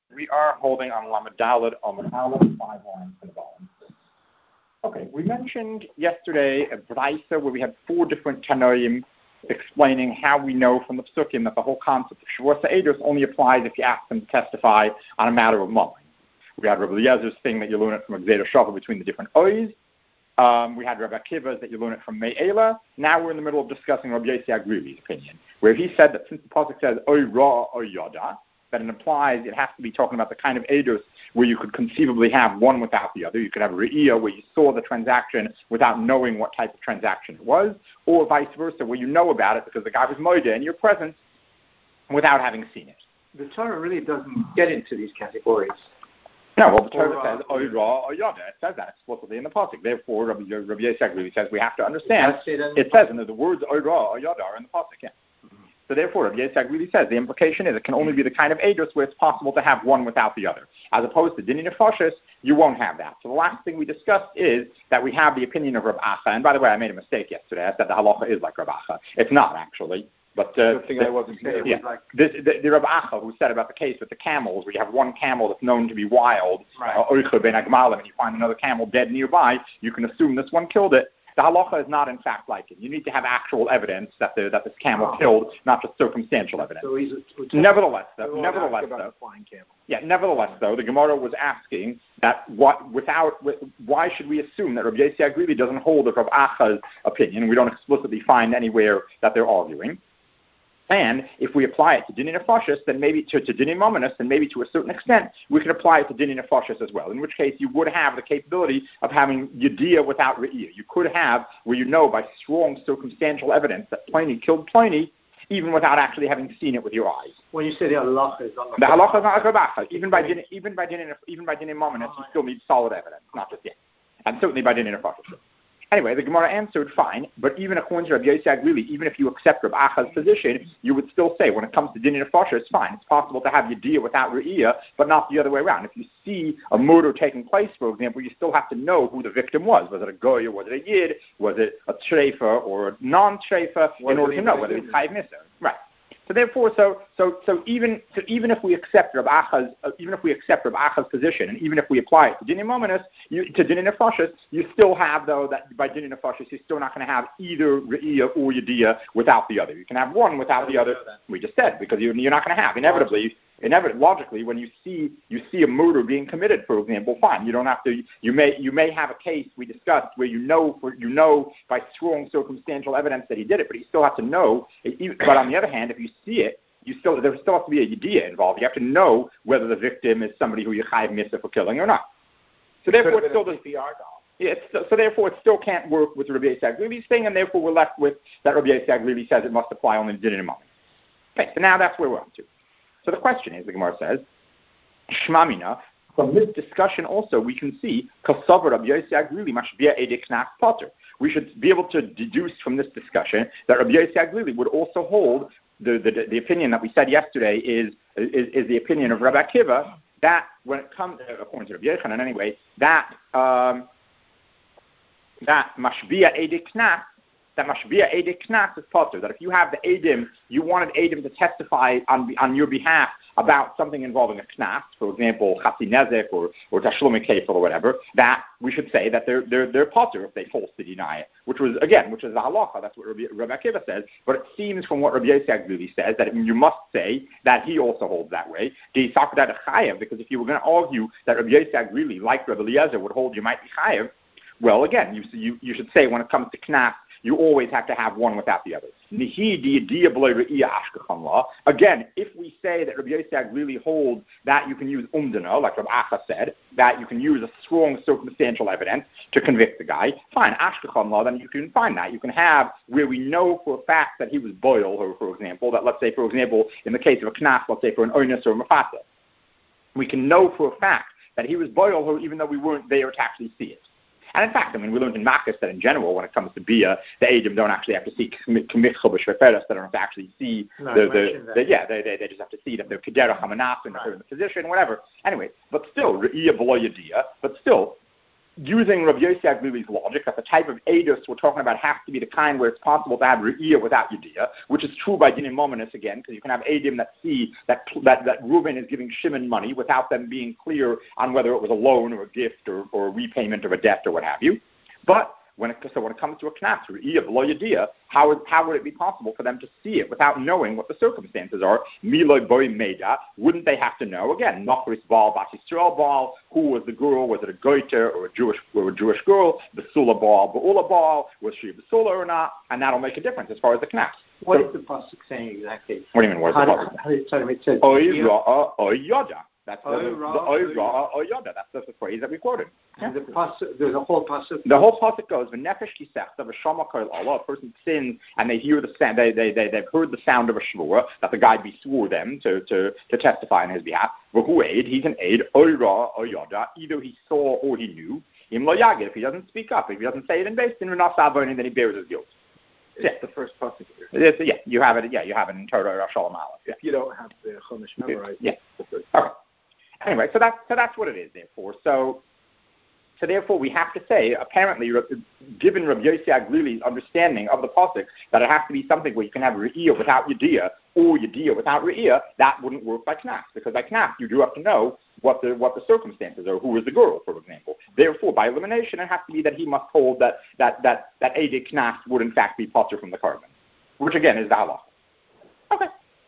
We are holding on Lamed Daled Amud Aleph, 5 lines to the bottom. Okay, we mentioned yesterday a Braisa where we had 4 different Tanoim explaining how we know from the Psukim that the whole concept of Shavuos Eidos only applies if you ask them to testify on a matter of mulling. We had Rabbi Eliezer's thing that you learn it from a Gzeder Shava between the different Ois. We had Rabbi Akiva's that you learn it from Me'ela. Now we're in the middle of discussing Rabbi Yossi Agrili's opinion, where he said that since the Pasuk says Oy Ra Oy Yada, that it implies it has to be talking about the kind of eidos where you could conceivably have one without the other. You could have a re'iyah where you saw the transaction without knowing what type of transaction it was, or vice versa, where you know about it because the guy was moida and you're present without having seen it. The Torah really doesn't get into these categories. No, well, the Torah says Oy Ra Oy Yada. It says that explicitly in the pasuk. Therefore, Rabbi Yossi Agrili says we have to understand. It says, and the words Oy Ra Oy Yada are in the pasuk. Yeah. So therefore, Rabbi Yitzchak really says the implication is it can only be the kind of eidos where it's possible to have one without the other. As opposed to Dinin Nefashis, you won't have that. So the last thing we discussed is that we have the opinion of Rav Acha. And by the way, I made a mistake yesterday. I said the halacha is like Rav Acha. It's not, actually. But the thing I wasn't saying was like the Rav Acha who said about the case with the camels, where you have one camel that's known to be wild, and you find another camel dead nearby, you can assume this one killed it. The halacha is not, in fact, like it. You need to have actual evidence that this camel killed, not just circumstantial evidence. So nevertheless, though, the Gemara was asking that why should we assume that Rabbi Yossi Agrili doesn't hold of Rav Acha's opinion? We don't explicitly find anywhere that they're arguing. And if we apply it to Dinin Nefashis, then maybe to Dinin Mominus, then maybe to a certain extent, we can apply it to Dinin Nefashis as well, in which case you would have the capability of having Yediyah without Re'iyah. You could have, where you know by strong circumstantial evidence that Pliny killed Pliny, even without actually having seen it with your eyes. When you say the halacha is not the halacha is not like Rav Acha. Even by Dinin Mominus, you still need solid evidence, not just yet. And certainly by Dinin Nefashis. Anyway, the Gemara answered, fine, but even according to Rabbi Yossi Agrili, even if you accept Rav Acha's position, you would still say, when it comes to Dinin Nefashis, it's fine. It's possible to have Yediyah without Re'iyah, but not the other way around. If you see a murder taking place, for example, you still have to know who the victim was. Was it a goy or was it a yid? Was it a treifa or a non-treifa? In order to know whether it's chayiv miser. Right. So therefore, even if we accept Rav Acha's position, and even if we apply it to Dinin Mominus, to Dinin Nefashis, you still have, though, that by Dinin Nefashis, you're still not going to have either Re'iyah or Yediyah without the other. You can have one without the other. We just said, because you're not going to have, inevitably, logically, when you see a murder being committed, for example, fine. You don't have to. You may have a case we discussed where you know by strong circumstantial evidence that he did it, but you still have to know. But on the other hand, if you see it, there still has to be a yediyah involved. You have to know whether the victim is somebody who you chayiv misa for killing or not. So therefore, it still does. Yeah, so therefore, it still can't work with Rabbi Yossi Agrili's thing, and therefore we're left with that Rabbi Yossi Agrili says it must apply only to Dinin Mominus. Okay, so now that's where we're up to. So the question is, the Gemara says, Shmamina, from this discussion also we can see, Kasavar Rabbi Yossi Agrili mashbia edek knas potter. We should be able to deduce from this discussion that Rabbi Yossi Agrili would also hold the opinion that we said yesterday is the opinion of Rabbi Akiva, that when it comes, according to Rabbi Yochanan anyway, that mashbia edek knas, that mashbia edim knas is potter. That if you have the edim, you wanted edim to testify on your behalf about something involving a knas, for example, chatzi nezek or tashlumi kefil or whatever, that we should say that they're potter if they falsely deny it, which is the halacha. That's what Rabbi Akiva says. But it seems from what Rabbi Yossi Agrili says that you must say that he also holds that way. Because if you were going to argue that Rabbi Yossi Agrili, like Rabbi Eliezer, would hold you might be chayev, well, again, you should say when it comes to knas, you always have to have one without the other. Again, if we say that Rabbi Yossi Agrili holds that you can use umdana, like Rabbi Acha said, that you can use a strong circumstantial evidence to convict the guy, fine, ashkechan law, then you can find that. You can have where we know for a fact that he was boil, or for example, that let's say, for example, in the case of a knas, let's say for an oinus or a mafata, we can know for a fact that he was boil, even though we weren't there to actually see it. And in fact, we learned in Makkas that in general, when it comes to Bia, the Edim don't actually have to see K'michel b'Shveferes, they don't have to actually see they just have to see that they're Kedera Hamanas and they're in the position, whatever. Anyway, but still, Re'iyah B'lo Yediyah, but still, using Rabbi Yossi Aglili's logic, that the type of edus we're talking about has to be the kind where it's possible to have re'iyah without yediyah, which is true by dinim mominus again, because you can have edim that see that Reuben is giving Shimon money without them being clear on whether it was a loan or a gift or a repayment of a debt or what have you. But when it comes to a knas, re'iyah below yediyah, how would it be possible for them to see it without knowing what the circumstances are? Miloi boy meida, wouldn't they have to know? Again, Nochris Baal, Bas Yisrael Baal, who was the girl? Was it a goiter or a Jewish girl? Besula Baal, Beula Baal, was she a Besula or not? And that'll make a difference as far as the knas. What is the pasuk saying exactly? What do you mean? What is the pasuk? It says Oy yoda. That's the oy yoda. That's the phrase that we quoted. Yeah. There's a whole pasuk. The whole pasuk goes, "V'nefesh kisech of a shama kol Allah." A person sins and they hear the sound. They've heard the sound of a shvur that the guy swore them to testify on his behalf. V'hu aid, he's an aid. Oy ra oy yoda. Either he saw or he knew. Im lo yagid. If he doesn't speak up, if he doesn't say it in base, then then he bears his guilt. It's the first pasuk here. Yeah, you have it. Yeah, you have it in Torah or Shalom Aleph. Yeah. If you don't have the Chumash memorized, yeah. the first. Okay. Anyway, so that's what it is. Therefore, so therefore, we have to say, apparently, given Rabbi Yossi Aglili's understanding of the pasuk, that it has to be something where you can have re'iyah without yediyah or yediyah without re'iyah. That wouldn't work by knas, because by knas you do have to know what the circumstances are. Who is the girl, for example? Therefore, by elimination, it has to be that he must hold that Eidei knas would in fact be patur from the carbon, which again is the halacha. Okay.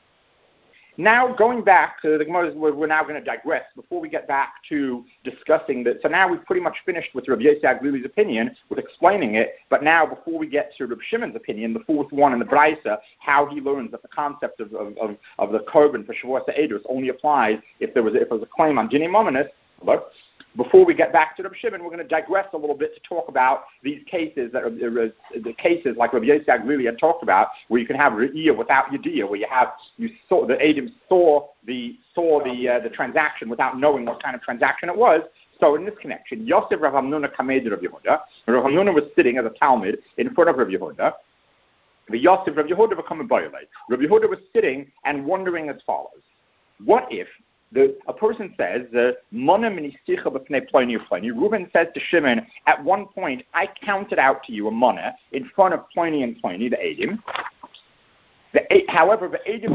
Now, going back to the Gemara, we're now going to digress before we get back to discussing that. So now we've pretty much finished with Rabbi Yossi Aglili's opinion, with explaining it. But now, before we get to Rabbi Shimon's opinion, the fourth one in the Braisa, how he learns that the concept of the korban for Shavuos Eidos only applies if there was a claim on Dinei Mominus. But before we get back to Rabbi Shimon, we're going to digress a little bit to talk about these cases the cases like Rabbi Yossi Aglili had talked about, where you can have re'iyah without yediyah, where the Eidim saw the transaction without knowing what kind of transaction it was. So in this connection, Yosef Rav Hamnuna Kamed Rav Yehuda. Rav Hamnuna was sitting as a Talmud in front of Rav Yehuda. The Yosef Rav Yehuda become a violate. Rav Yehuda was sitting and wondering as follows: what if a person says, Reuben says to Shimon, at one point, I counted out to you a money in front of Pliny and Pliny, the Eidim. However, the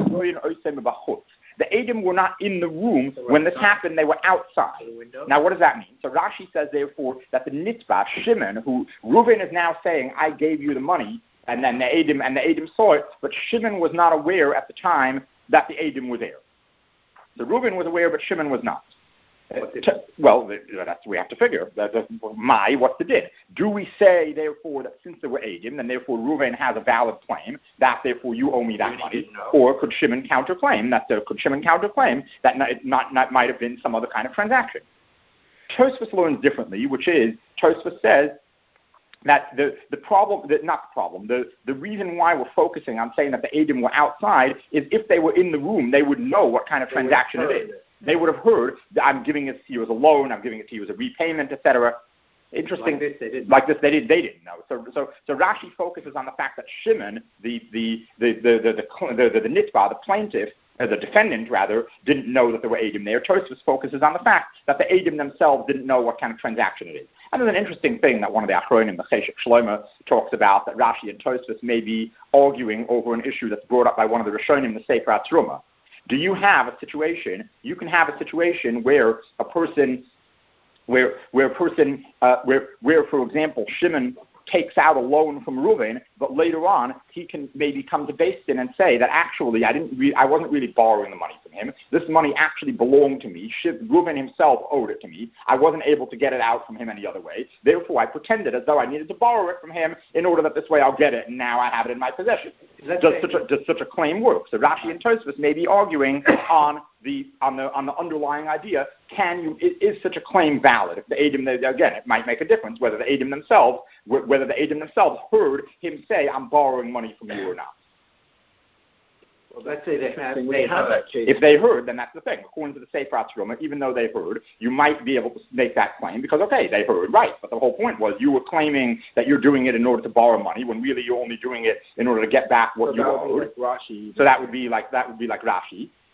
Eidim were not in the room when this happened, they were outside. Now, what does that mean? So Rashi says, therefore, that the Nitzbah, Shimon, who Reuben is now saying, I gave you the money, and then the Eidim saw it, but Shimon was not aware at the time that the Eidim were there. So Reuben was aware, but Shimon was not. Well, that's we have to figure. What's the did? Do we say, therefore, that since there were Eidim, then therefore Reuben has a valid claim, that therefore you owe me that money? Or could Shimon counterclaim that might have been some other kind of transaction? Tosfos learns differently, which is, Tosfos says that the reason why we're focusing on saying that the Eidim were outside is if they were in the room, they would know what kind of transaction it is. They would have heard that I'm giving it to you as a loan, I'm giving it to you as a repayment, etc. Interesting. Like this, they didn't know. So Rashi focuses on the fact that Shimon, the Nitzbah, the plaintiff, the defendant rather, didn't know that there were Eidim there. Tosfos focuses on the fact that the Eidim themselves didn't know what kind of transaction it is. And there's an interesting thing that one of the Achronim, the Cheshek Shlomo, talks about, that Rashi and Tosfos may be arguing over an issue that's brought up by one of the Rishonim, the Sefer HaTruma. Do you have a situation? You can have a situation where a person, where for example, Shimon takes out a loan from Reuben, but later on he can maybe come to Beis Din and say that actually I wasn't really borrowing the money from him. This money actually belonged to me. Reuben himself owed it to me. I wasn't able to get it out from him any other way. Therefore, I pretended as though I needed to borrow it from him in order that this way I'll get it, and now I have it in my possession. Does such a claim work? So Rashi and Tosfos may be arguing on the underlying idea. Is such a claim valid? If the Eidim, again, it might make a difference whether the Eidim themselves heard him say, "I'm borrowing money from you" or not. Well, let's say they have that case. If they heard, then that's the thing. According to the Sefer HaTruma, even though they heard, you might be able to make that claim because, okay, they heard, right. But the whole point was you were claiming that you're doing it in order to borrow money when really you're only doing it in order to get back what you owed. Like Rashi. So that would be like Rashi.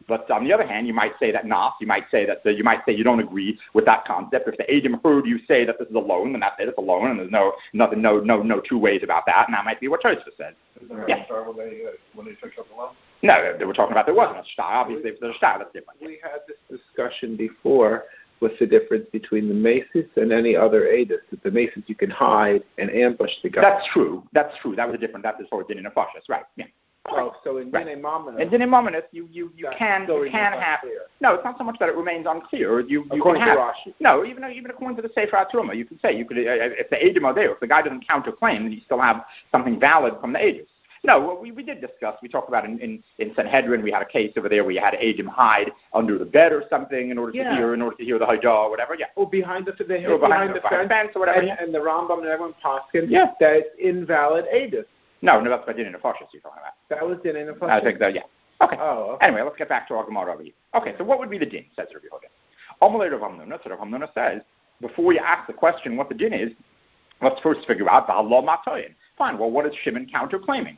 But on the other hand, you might say that not. You might say that you might say you don't agree with that concept. If the Eidim heard you say that this is a loan, then that's it. It's a loan, and there's no two ways about that. And that might be what Tosfos said. Yeah. When they took up the loan? No, they were talking about there wasn't a shtar. Obviously, if there's a shtar, that's different. We had this discussion before. What's the difference between the maces and any other Eidos? That the maces you can hide and ambush the guy. That's true. That was a different. That is for Din and Nefashis, right? Yeah. Oh, so in Dinei Mamonos. In Dinei Mamonos, you can have. No, it's not so much that it remains unclear. You can have. Rashi. No, even according to the Sefer HaTruma, you could say if the Eidim are there, if the guy doesn't counterclaim, then you still have something valid from the Eidim. No, we did discuss. We talked about in Sanhedrin. We had a case over there where you had Eidim hide under the bed or something in order to hear the Hajjah or whatever. Yeah. Or behind the fence or whatever. And the Rambam and everyone paskin. Yeah. That it's invalid Eidos. No, that's what Din and Nefashis you're talking about. That was Din and Nefashis? I think that, yeah. Okay. Oh, okay. Anyway, let's get back to our Gemara over here. Okay, so what would be the din, says Rabbi Yehuda? Amalei Rav Hamnuna, so Rav Hamnuna says, before you ask the question what the din is, let's first figure out the halal matayin. Fine, well, what is Shimon counterclaiming?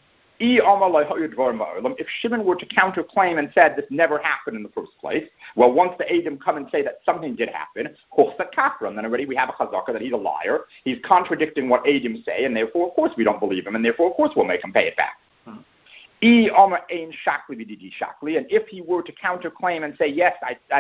If Shimon were to counterclaim and said this never happened in the first place, well, once the Eidim come and say that something did happen, then already we have a chazaka that he's a liar. He's contradicting what Eidim say, and therefore, of course, we don't believe him, and therefore, of course, we'll make him pay it back. And if he were to counterclaim and say, yes,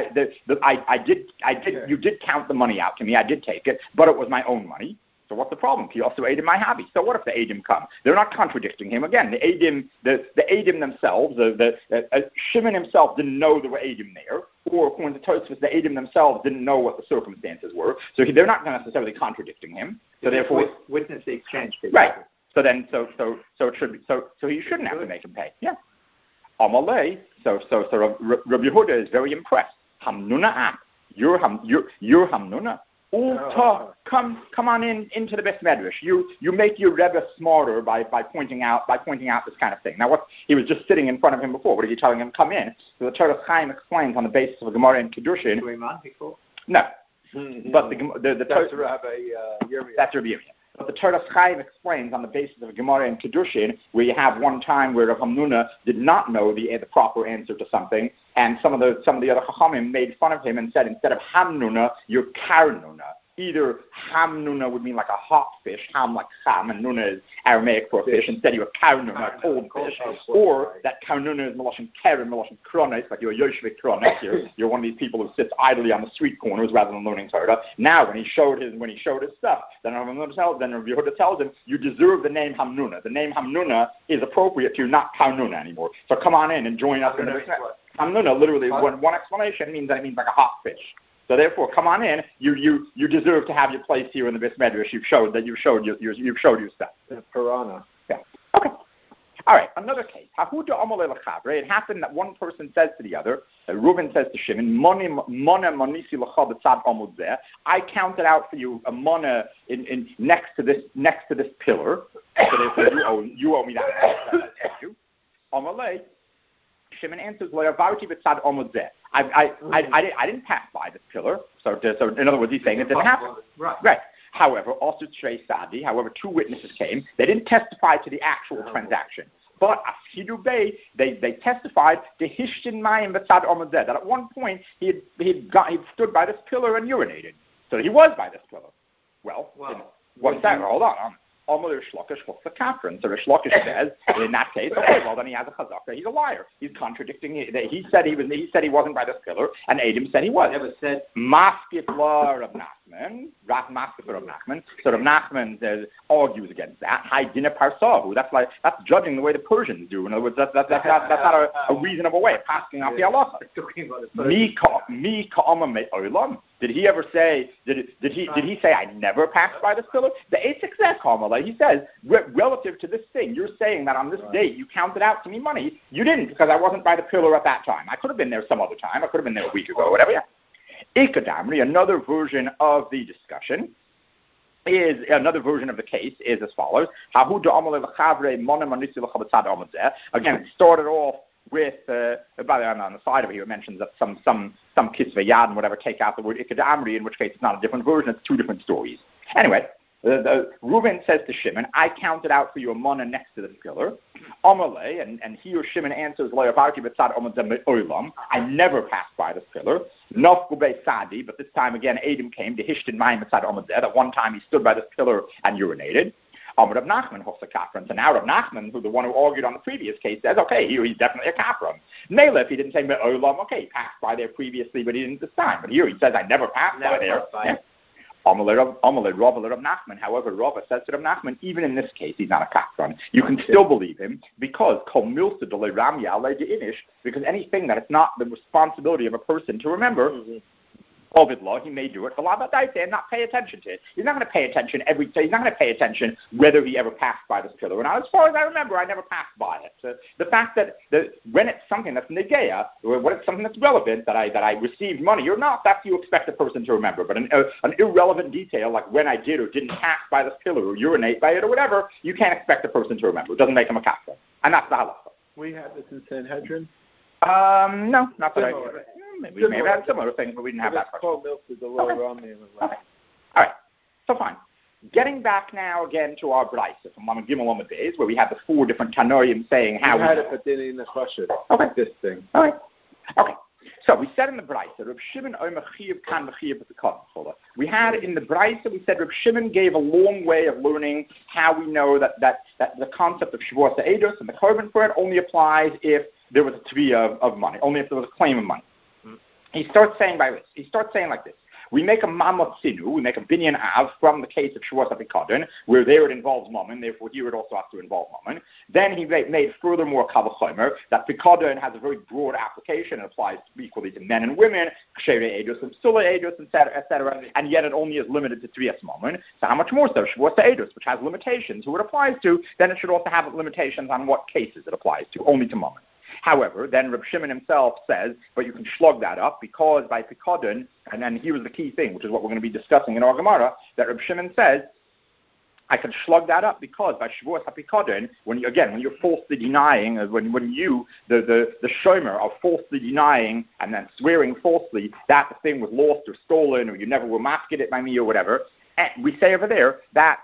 you did count the money out to me, I did take it, but it was my own money. So what's the problem? He also Eidim my hobby. So what if the Eidim come? They're not contradicting him. Again, the Eidim themselves, Shimon himself didn't know there were Eidim there, or according to Tosfos, the Eidim themselves didn't know what the circumstances were. So they're not necessarily contradicting him. So therefore, witness the exchange. Right. So then, so it should be. So he shouldn't have to make him pay. Yeah. Amalei. So Rabbi Yehuda is very impressed. Hamnuna ak. You're Hamnuna. Come on into the Beis Medrash. You make your Rebbe smarter by pointing out this kind of thing. Now, he was just sitting in front of him before. What are you telling him? Come in. So the Torah Chaim explains on the basis of a Gemara in Kiddushin. No, but that's Rabbi Yirmiyah. That's Rabbi Yirmiyah. But the Torah Chaim explains on the basis of a Gemara in Kiddushin, where you have one time where Rav Hamnuna did not know the proper answer to something, and some of the other Chachamim made fun of him and said, instead of Hamnuna, you're Karnuna. Either Hamnuna would mean like a hot fish, Ham like Ham, and Nuna is Aramaic for a fish. Instead, you're Karnuna, a cold fish. Or that Karnuna is Meloshin Keren, Meloshin Kronis, like you're a Yoshvik Kronis. You're one of these people who sits idly on the street corners rather than learning Torah. Now, when he showed his stuff, then Rabbi Yehuda tells him, you deserve the name Hamnuna. The name Hamnuna is appropriate to you, not Karnuna anymore. So come on in and join us in the business. Hamnuna, literally, one explanation means that it means like a hot fish. So therefore, come on in. You deserve to have your place here in the Beis Medrash. You've showed your stuff. Piranha. Yeah. Okay. All right. Another case. It happened that one person says to the other. Reuben says to Shimon, I counted out for you a mana in next to this pillar. So therefore, you owe me that. Amalei. Shimon answers, I didn't pass by this pillar. So in other words, he's saying it didn't happen. Right. However, also Trey Sadi, two witnesses came. They didn't testify to the actual transaction. But they testified to Hishtin Mayim B'tzad Omad Zeh, that at one point he stood by this pillar and urinated. So he was by this pillar. Well, what's that? Hold on. Amalei Shlokish what's the Kafran? So Shlokish says, in that case, okay, well then he has a chazaka. He's a liar. He's contradicting it. He said he wasn't by this pillar, and Adam said he was. Never said Maskit law Rav Nachman. Maskit Rav Nachman. So Rav Nachman argues against that. Hai dina parsahu. That's judging the way the Persians do. In other words, that's not a reasonable way of passing off the halacha. Mi ka'ama me'olam. Did he ever say? Did he say I never passed by this pillar? The Eitzek says, he says, relative to this thing, you're saying that on this date you counted out to me money. You didn't, because I wasn't by the pillar at that time. I could have been there some other time. I could have been there a week ago, whatever. Yeah. Ikadamri, another version of the discussion another version of the case is as follows. Again, it started off with, on the side of it here, it mentions that some Kisvei Yad and whatever take out the word Ikad Amri, in which case it's not a different version, it's two different stories. Anyway, Reuben says to Shimon, I counted out for you a mana next to this pillar. Amalei, and he or Shimon answers, I never passed by this pillar. Nofgube Sadi, but this time again, Adam came to Hishton Maim Tzad Omadeh. That one time he stood by this pillar and urinated. Amar Rav Nachman Hosa Kafran. So now Rav Nachman, who the one who argued on the previous case, says, okay, here he's definitely a Kafran. Nela, if he didn't say Me'olam, okay, he passed by there previously, but he didn't this time. But here he says, I never passed by there. Amalei Rav Nachman. However, Rav says to Rav Nachman, even in this case, he's not a Kafran. You can still believe him because Kol Milsa Dele Ramya Alei Inish, because anything that it's not the responsibility of a person to remember. Ovid law, he may do it, and not pay attention to it. He's not going to pay attention every day. He's not going to pay attention whether he ever passed by this pillar or not. As far as I remember, I never passed by it. So the fact that when it's something that's negeya, or when it's something that's relevant, that I received money or not, that's you expect a person to remember. But an irrelevant detail, like when I did or didn't pass by this pillar or urinate by it or whatever, you can't expect a person to remember. It doesn't make him a kafir. And that's the halacha. We have this in Sanhedrin? No, not that I know. We may have had similar things, but we didn't have that. Called milk is a lower okay. All right. So fine. Getting back now again to our Braisa from Lamed Gimel Lamed Beis, where we have the 4 different Tanoim saying how we had it, but didn't in the question. Okay. This thing. All right. Okay. So we said in the Braisa, Reb Shimon Omer Chiyav Kan V'Chiyav B'Tekon. We had in the Braisa, we said Reb Shimon gave a long way of learning how we know that the concept of Shavuos Eidos and the korban for it only applies if there was a tviyah of money, only if there was a claim of money. He starts saying like this. We make a mamot sinu, we make a binyan av from the case of Shavuos HaPikadon, where there it involves mammon, therefore here it also has to involve mammon. Then he made furthermore kavachomer, that Pikadon has a very broad application, it applies equally to men and women, ksherei eidos and psula eidos, etc., and yet it only is limited to tviyas mammon. So how much more so? Shavuos eidos, which has limitations, who it applies to, then it should also have limitations on what cases it applies to, only to mammon. However, then Reb Shimon himself says, but you can slug that up because by Pikadon, and then here was the key thing, which is what we're going to be discussing in our Gemara, that Reb Shimon says, I can slug that up because by Shavuos HaPikadon, when you're falsely denying, when you, the shomer, are falsely denying and then swearing falsely that the thing was lost or stolen or you never were masked it by me or whatever, and we say over there that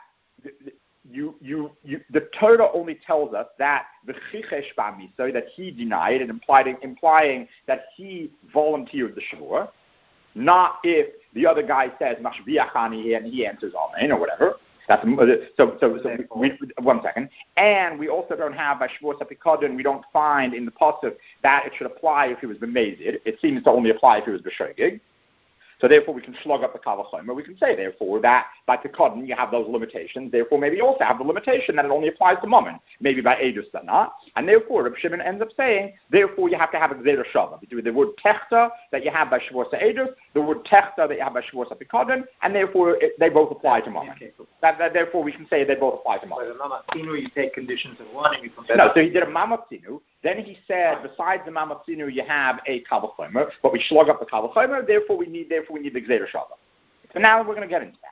the Torah only tells us that the chichesh b'miso, that he denied and implying that he volunteered the shavua, not if the other guy says mashviachani and he answers amen or whatever. That's one second. And we also don't have by Shavuos HaPikadon, we don't find in the pasuk that it should apply if he was b'mezid. It seems to only apply if he was b'shogeg. So therefore, we can slug up the kavachomer. We can say, therefore, that by Pikadon you have those limitations. Therefore, maybe you also have the limitation that it only applies to mammon. Maybe by Eidos that not. And therefore, Reb Shimon ends up saying, therefore, you have to have a Gzeira Shava. Between the word Techta that you have by Shavuos Eidos, the word Techta that you have by Shavuos Pikadon, and therefore, they both apply to mammon. Okay, cool. Therefore, we can say they both apply to mammon. But a Mamatzinu, you take conditions of one and you compare. No, so he did a Mamatzinu. Then he said, besides the Mamatzinu, you have a kavachomer, but we slug up the kavachomer. Therefore, we need the Gzeira Shava. So now we're going to get into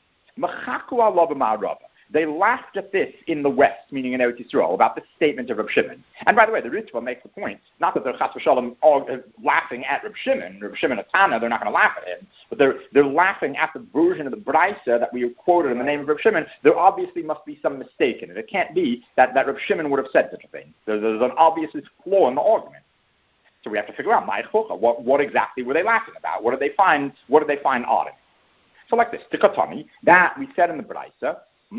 that. They laughed at this in the West, meaning in Eretz Yisrael, about the statement of Reb Shimon. And by the way, the Ritva makes the point, not that they're chas v'shalom laughing at Reb Shimon Atana, they're not going to laugh at him, but they're laughing at the version of the Braisa that we quoted in the name of Reb Shimon. There obviously must be some mistake in it. It can't be that Reb Shimon would have said such a thing. There's an obvious flaw in the argument. So we have to figure out, what exactly were they laughing about? What did they find odd in it? So like this, Tikatani, that we said in the Braisa,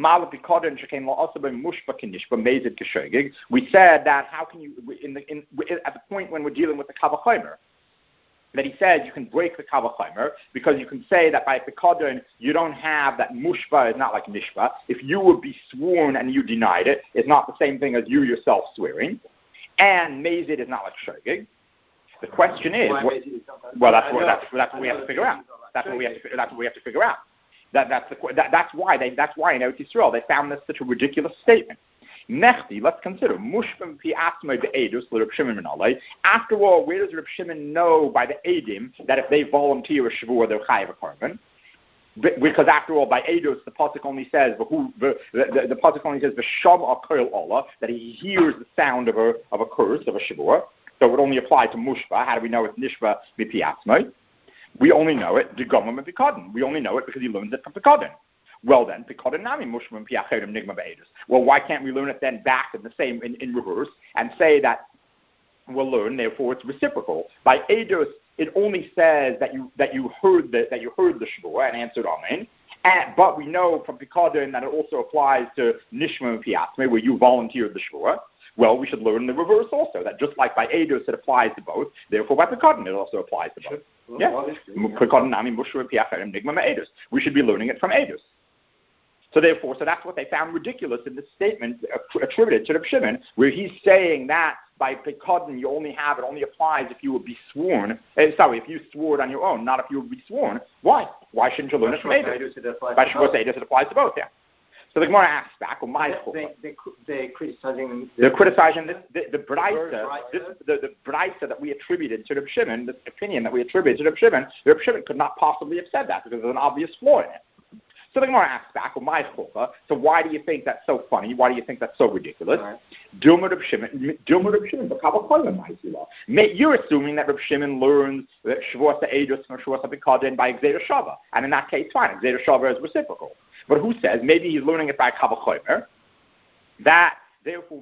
we said that how can you, at the point when we're dealing with the Kavachomer, that he said you can break the Kavachomer because you can say that by Pikadon you don't have that Mushba is not like Nishba. If you would be sworn and you denied it, it's not the same thing as you yourself swearing. And Mazid is not like Shogeg. The question is, that's what we have to figure out. That's what we have to figure out. That's why in Eretz Yisrael they found this such a ridiculous statement. Nechti, let's consider Mushbim pi asmei be'edus l'Reb Shimon min alei. After all, where does Reb Shimon know by the edim that if they volunteer a shavua they're chayav a korban? Because after all, by edus the pasuk only says the pasuk only says v'sham akoil Allah, that he hears the sound of a curse of a shavua. So it would only apply to mushba. How do we know it's nishba mipi asmei? We only know it, Digomim and Pikadon. We only know it because he learns it from Pikadon. Well then, well, why can't we learn it then back in the same in reverse and say that we'll learn, therefore it's reciprocal. By Eidos, it only says that you heard the Shvuah and answered Amen. But we know from Pikadon that it also applies to Nishma and Piatme, where you volunteered the Shvuah. Well, we should learn the reverse also, that just like by Eidos it applies to both, therefore by Pikadon it also applies to both. We should be learning it from Eidos. So therefore, that's what they found ridiculous in this statement attributed to Reb Shimon, where he's saying that by Pikadon it only applies if you would be sworn. If you swore on your own, not if you would be sworn. Why? Why shouldn't you learn it from Eidos? By Shavuos Eidos it applies to both, yeah. So the Gemara asks back, they're criticizing the Braisa that we attributed to Reb Shimon, this opinion that we attributed to Reb Shimon could not possibly have said that because there's an obvious flaw in it. So the Gemara asks back, so why do you think that's so funny? Why do you think that's so ridiculous? You're assuming that Reb Shimon learns Shavuos Eidos from Shavuos Pikadon by Gzeira Shava, and in that case, fine, Gzeira Shava is reciprocal. But who says maybe he's learning it by Kavachomer? That therefore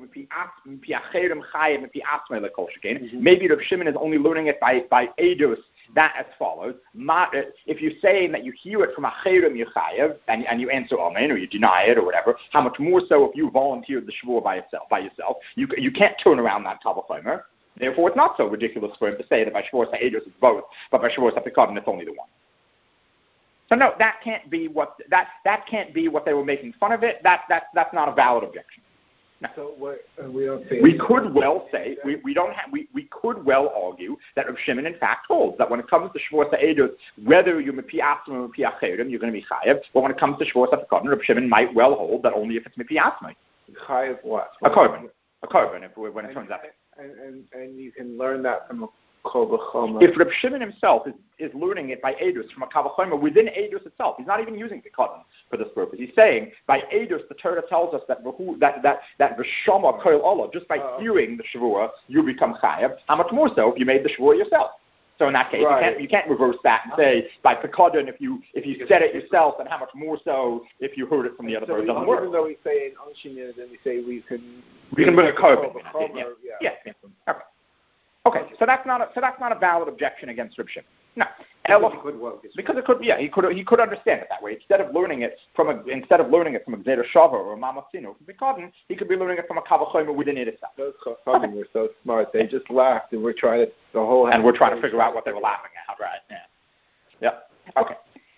maybe Reb Shimon is only learning it by Eidos. That as follows: if you're saying that you hear it from a Cherem Yechayev and you answer Amen or you deny it or whatever, how much more so if you volunteered the Shvuah by yourself? You can't turn around that Kavachomer. Therefore, it's not so ridiculous for him to say that by Shavuos Eidos it's both, but by Shavuos Pikadon it's only the one. So no, that can't be what they were making fun of it. That's not a valid objection. No. So we don't say. We could well say we could well argue that Reb Shimon in fact holds that when it comes to Shavuos Eidos, whether you're Mepi Asma or Mepi Acherim, you're going to be Chayev. But when it comes to Shavuos Pikadon, Reb Shimon might well hold that only if it's Mepi Asma. Chayev what? A korban when it turns out. And you can learn that from a Kol V'chomer. If Reb Shimon himself is learning it by Eidos from a Kavachomer within Eidos itself, he's not even using Pikadon for this purpose. He's saying by Eidos the Torah tells us that V'shama Koil Allah, just by hearing the Shavuah you become Chayev. How much more so if you made the Shavuah yourself? So in that case, you can't reverse that and say by Pikadon if you said it yourself, and how much more so if you heard it from the other person. Doesn't work. Even though we say in Unshin, then we say we can bring a korban. Yeah. Okay, so that's not a valid objection against Reb Shimon. No, because it could. Yeah, he could understand it that way. Instead of learning it from a Gzeira Shava or a Mamatzino from Pikadon, he could be learning it from a Kavachomer within it itself. Those Chachamim were so smart; they just laughed, and we're trying to figure out what they were laughing at. Right? Yeah. Okay.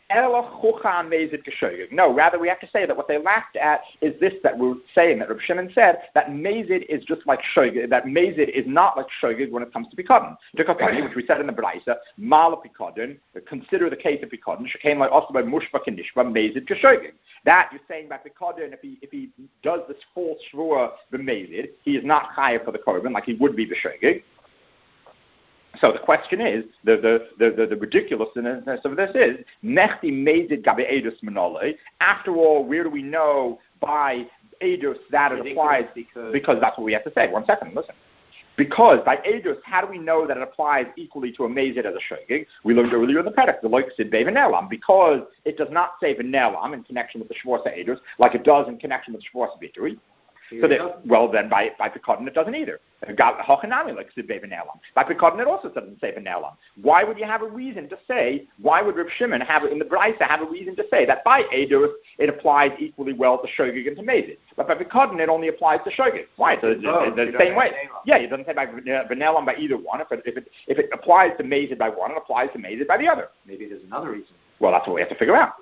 No, rather we have to say that what they laughed at is this, that we're saying that Reb Shimon said that Mazid is just like Shogeg, that Mazid is not like Shogeg when it comes to Pikadon. Which we said in the Braisa, Mala Pikadon, consider the case of Pikadon, Shekain like also by Mushba Kanishba, Mazid Keshogeg. That you're saying by Pikadon, if he does this false Shvuah the Mazid, he is not Chayav for the korban like he would be the Shogeg. So the question is, the ridiculousness of this is, Nechti Mazid Gabe Eidos Manole. After all, where do we know by Eidos that it applies? Because that's what we have to say. 1 second, listen. Because by Eidos, how do we know that it applies equally to a Mazid as a Shogeg? We learned earlier in the Perek, the Loik Sid Be V'Nelam, because it does not say V'Nelam in connection with the Shavuos Eidos, like it does in connection with Shavuos Bituri. So then by Pikadon it doesn't either. By Pikadon it also doesn't say V'Nelam. Why would you have a reason to say, why would Reb Shimon in the Braisa have a reason to say that by Eidos it applies equally well to Shogeg and to Mazid, but by Pikadon it only applies to Shogeg? Why? It's the same way. Yeah, it doesn't say by V'Nelam by either one. If it applies to Mazid by one, it applies to Mazid by the other. Maybe there's another reason. Well, that's what we have to figure out.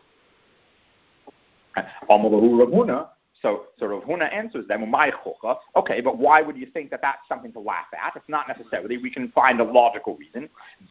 So Rav Huna answers them, okay, but why would you think that that's something to laugh at? It's not necessarily. We can find a logical reason.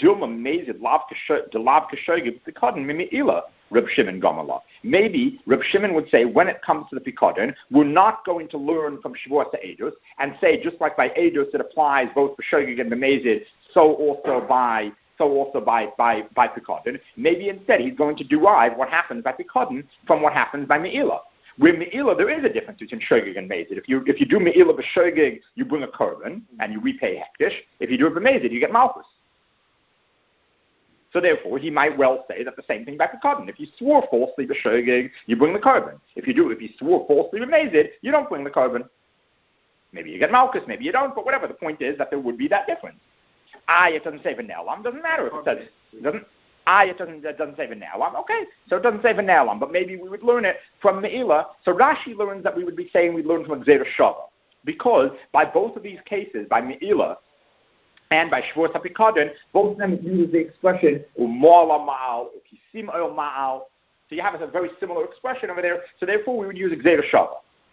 Maybe Reb Shimon would say, when it comes to the Pikadon, we're not going to learn from Shavuos to Eidos and say, just like by Eidos it applies both for Shogeg and the Mazid, so also by Pikadon. Maybe instead he's going to derive what happens by Pikadon from what happens by Me'ilah. With Me'ilah, there is a difference between Shogeg and Mazid. If you do Me'ilah b'Shogeg, you bring a korban and you repay Hektish. If you do it b'Mazid, you get Malchus. So therefore, he might well say that the same thing by Pekadon. If you swore falsely b'shogeg, you bring the korban. If you swore falsely b'mezid, you don't bring the korban. Maybe you get malchus, maybe you don't, but whatever. The point is that there would be that difference. It doesn't say v'ne'elam. Doesn't matter if it says it doesn't. It doesn't say v'ne'elam. Okay, so it doesn't say v'ne'elam, but maybe we would learn it from Me'ilah. So Rashi learns that we would be saying we'd learn from Gzeira Shava, because by both of these cases, by Me'ilah and by Shvuas HaPikadon, both of them use the expression u'mala ma'al, u'kisim el ma'al. So you have a very similar expression over there. So therefore, we would use Gzeira Shava.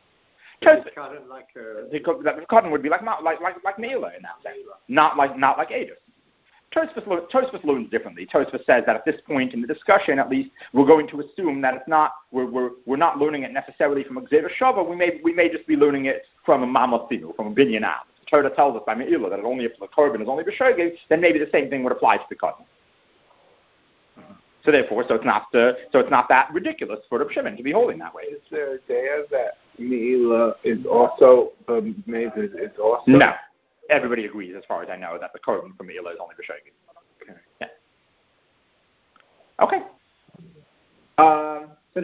The cotton would be like Me'ilah in that sense, not like Eidos. Tosfos learns differently. Tosfos says that at this point in the discussion, at least, we're going to assume that it's not we're not learning it necessarily from a Gzeira Shava. We may just be learning it from a Mamatzinu, from a Binyan Av. Torah tells us by Me'ilah that only if the korban is only b'shogeg, then maybe the same thing would apply to the cotton. So therefore, it's not that ridiculous for Reb Shimon to be holding that way. Is there a day that Me'ilah is also is also? No, everybody agrees, as far as I know, that the korban for Me'ilah is only b'shogeg. Okay. Yeah. Okay. So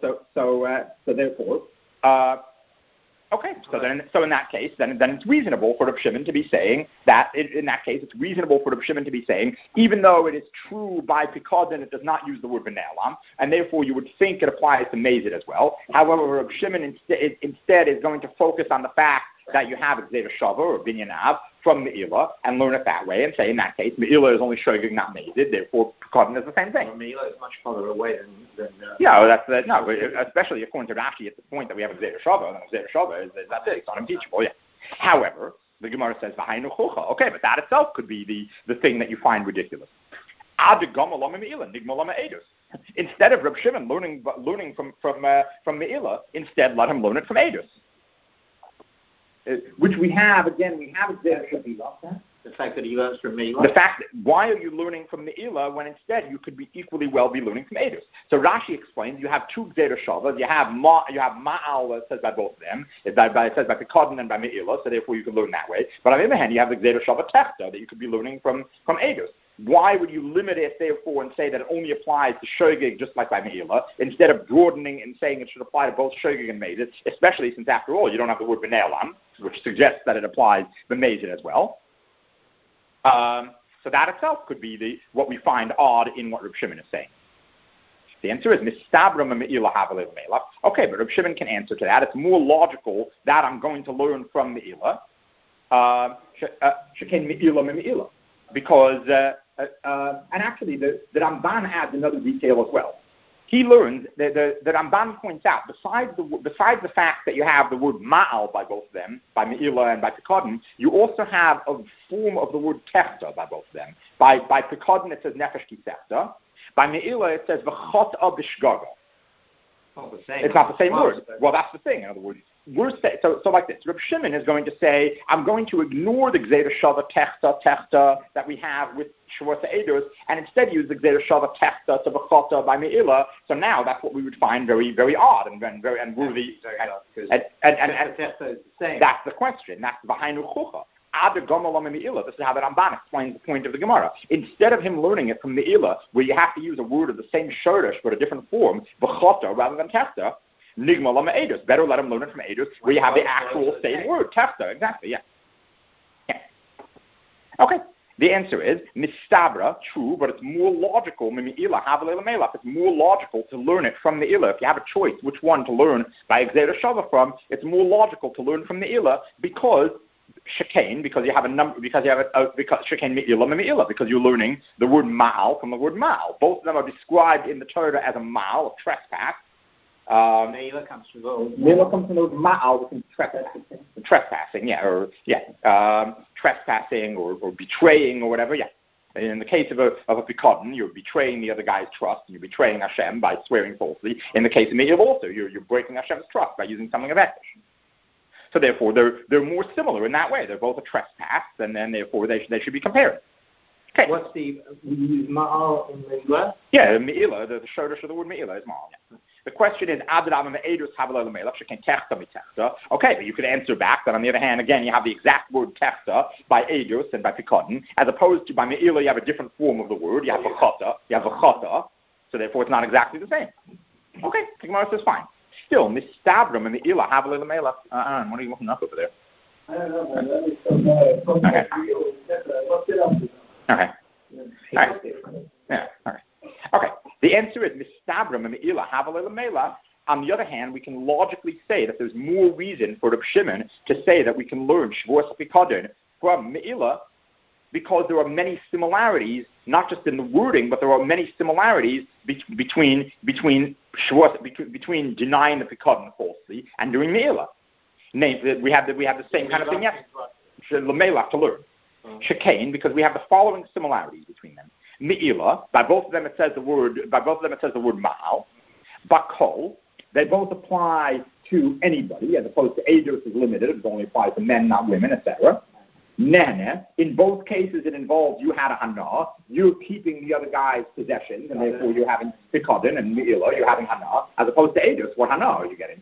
in that case, then it's reasonable for Reb Shimon to be saying that, in that case, it's reasonable for Reb Shimon to be saying, even though it is true by Pekadon, it does not use the word v'ne'elam, and therefore you would think it applies to Mezid as well. However, Reb Shimon instead is going to focus on the fact that you have a Gzeira Shava or Binyan Av from Me'ilah and learn it that way and say, in that case, Me'ilah is only shogeg, not Mezid, therefore Pekadon is the same thing. Well, Me'ilah is much farther away than especially according to Rashi, it's the point that we have a Gzeira Shava, and a Gzeira Shava that's it, it's unimpeachable, yeah. However, the Gemara says, V'hainu chucha. Okay, but that itself could be the thing that you find ridiculous. Instead of Reb Shimon learning from Me'ilah, instead let him learn it from Eidos. Which we have a Gzeira Shava. the fact that he learns from Me'ilah. The fact that, why are you learning from Me'ilah when instead you could be equally well be learning from Eidos? So Rashi explains you have two Gzeira Shavas. You have Ma'al that says by both of them. It says by Pekadon and by Me'ilah, so therefore you can learn that way. But on the other hand, you have the Gzeira Shava Techta that you could be learning from Eidos. Why would you limit it, therefore, and say that it only applies to Shogeg just like by Me'ilah, instead of broadening and saying it should apply to both Shogeg and Mezid, especially since, after all, you don't have the word B'ne'elam, which suggests that it applies to Mezid as well. So that itself could be what we find odd in what Reb Shimon is saying. The answer is Mistabra Me'ilah Havalev Me'ilah. Okay, but Reb Shimon can answer to that. It's more logical that I'm going to learn from Me'ilah. Shekain Me'ilah Me'ilah. Because, and actually, the Ramban adds another detail as well. He learns, the Ramban points out, besides the fact that you have the word Ma'al by both of them, by Me'ilah and by Pekadon, you also have a form of the word Techta by both of them. By Pekadon it says Nefesh Kisechta. By Me'ilah it says V'chot'a B'shgaga. It's not the same word. Well, that's the thing, in other words. So like this, Reb Shimon is going to say, I'm going to ignore the Gzeira Shava Techta that we have with Shavuot Eidos, and instead use the Gzeira Shava Techta to V'chot'a by Me'ilah. So now that's what we would find very, very odd and worthy. And that's the question. That's V'hainu Chucha. This is how the Ramban explains the point of the Gemara. Instead of him learning it from Me'ilah, where you have to use a word of the same shortish but a different form, V'chot'a rather than Techta, Nigma Lama Eidos. Better let him learn it from Eidos, where you have the actual same word, Techta. Exactly, yeah. Okay. The answer is Mistabra, true, but it's more logical. Me'ilah, Havalei Me'ilah. It's more logical to learn it from Me'ilah. If you have a choice which one to learn by Gzeira Shava from, it's more logical to learn from Me'ilah because Shekain, because you have a number, because Shekain Me'ilah, because you're learning the word Ma'al from the word Ma'al. Both of them are described in the Torah as a Ma'al, a trespass. Me'ilah comes from the word Ma'al, which is trespassing, trespassing or betraying or whatever, yeah. In the case of a Pekadon, you're betraying the other guy's trust, and you're betraying Hashem by swearing falsely. In the case of Me'ilah also, you're breaking Hashem's trust by using something of etish. So therefore, they're more similar in that way. They're both a trespass, and then therefore they should be compared. Okay. What's the Ma'al in Me'ilah? Yeah, Me'ilah, the shortish of the word Me'ilah is Ma'al. Yeah. The question is, okay, but you could answer back that on the other hand, again, you have the exact word techta by edus and by pikadon, as opposed to by me'ila, you have a different form of the word. You have v'chata, so therefore it's not exactly the same. Okay, the Gemara says fine. Still, mistabram and me'ila havale l'meila. What are you looking up over there? I don't know. Okay. Yeah. Okay. The answer is mistabram and me'ila havale l'meila. On the other hand, we can logically say that there's more reason for Reb Shimon to say that we can learn Shavuos Pikadon from me'ila, because there are many similarities, not just in the wording, but there are many similarities between denying the Pikadon falsely and doing me'ila. We have the same kind of thing. Yes, l'meila to learn. Shekain, because we have the following similarities between them. Me'ila, by both of them it says the word ma'al. Bakol, they both apply to anybody, as opposed to edus is limited, it only applies to men, not women, etc. Nene, in both cases it involves you had a hana, you're keeping the other guy's possessions, and therefore you're having pikadon, and me'ila, you're having hana, as opposed to edus, what hana are you getting?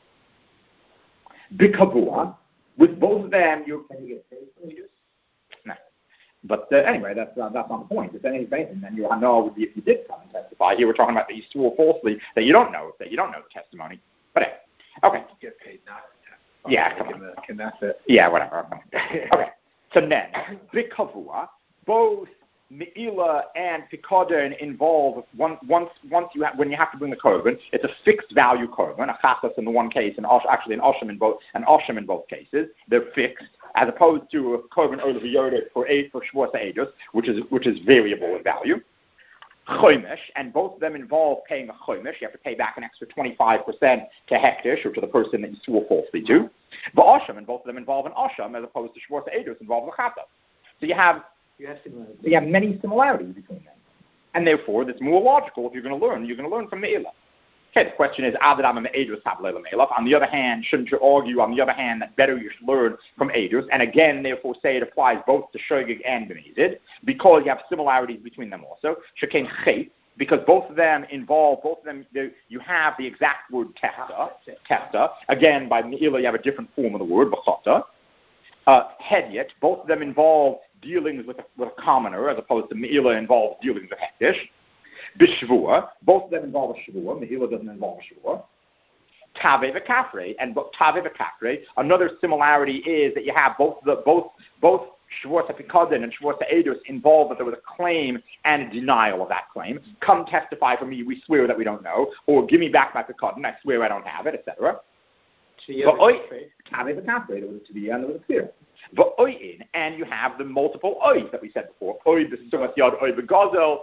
Bikavua, with both of them, can you get paid for edus? No. But anyway, that's not the point. If anything, then your hana would be if you did come and testify. Here we're talking about that you swore falsely, that you don't know the testimony. But anyway, okay. You get paid not to testify. Yeah, come on. Can that fit? Yeah, whatever. Okay. So then, bikavua, both me'ila and pikadon involve when you have to bring the korban, it's a fixed value korban, a chasas in the one case, and actually an osham in both cases. They're fixed, as opposed to a korban olav yodet for Shavuos Edus, which is variable in value. Chomish, and both of them involve paying a chomish. You have to pay back an extra 25% to hektish, or to the person that you swore falsely to. The osham, and both of them involve an osham, as opposed to Shavuos Edus involving a chata. So you have many similarities between them, and therefore it's more logical if you're going to learn from me'ila. Okay, the question is, on the other hand, shouldn't you argue, on the other hand, that better you should learn from edus, and again, therefore, say it applies both to shogeg and b'nezid, because you have similarities between them also. Shekain chet, because both of them, you have the exact word tehta. Again, by me'ila, you have a different form of the word, b'chata. Hedyet, both of them involve dealings with a commoner, as opposed to me'ila involves dealings with hektish. B'shvua, both of them involve a shvua. Me'ila doesn't involve a shvua. Tave v'kafre, and tave v'kafre. Another similarity is that you have both Shavuos HaPikadon and Shavuos HaEdus involved, that there was a claim and a denial of that claim. Come testify for me. We swear that we don't know, or give me back my Pikadon. I swear I don't have it, etc. Tave v'kafre, there was a to be and there was a clear. V'oyin, and you have the multiple ois that we said before. Oi b'sumas yad, oi b'gazel,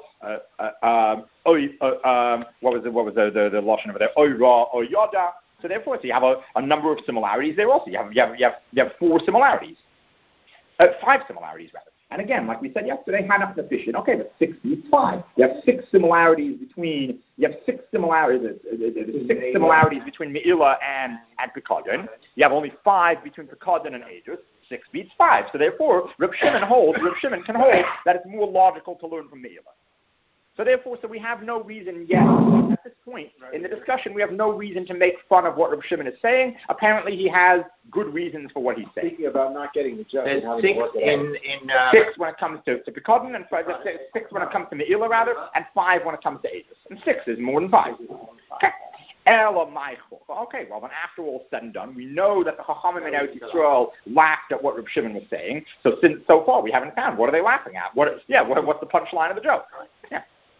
what was the lashon over there? Oi ra, oi yada. So therefore, you have a number of similarities there also. You have 4 similarities. 5 similarities, rather. And again, like we said yesterday, Hanach efficient. Okay, but 6 beats 5. You have 6 similarities between. Between me'ila and pikadon. You have only 5 between pikadon and edus. 6 beats 5. So therefore, Reb Shimon can hold that it's more logical to learn from me'ila. So therefore, we have no reason yet, at this point in the discussion, we have no reason to make fun of what Reb Shimon is saying. Apparently, he has good reasons for what he's saying. Speaking about not getting the judge. There's 6 when it comes to Pikadon, and 6 when it comes to Me'ila, rather, and 5 when it comes to Edus. And 6 is more than 5. Okay. Okay, well, then after all said and done, we know that the Chachamim in Eretz Yisrael laughed at what Reb Shimon was saying. So far, we haven't found. What are they laughing at? What's the punchline of the joke? Yeah.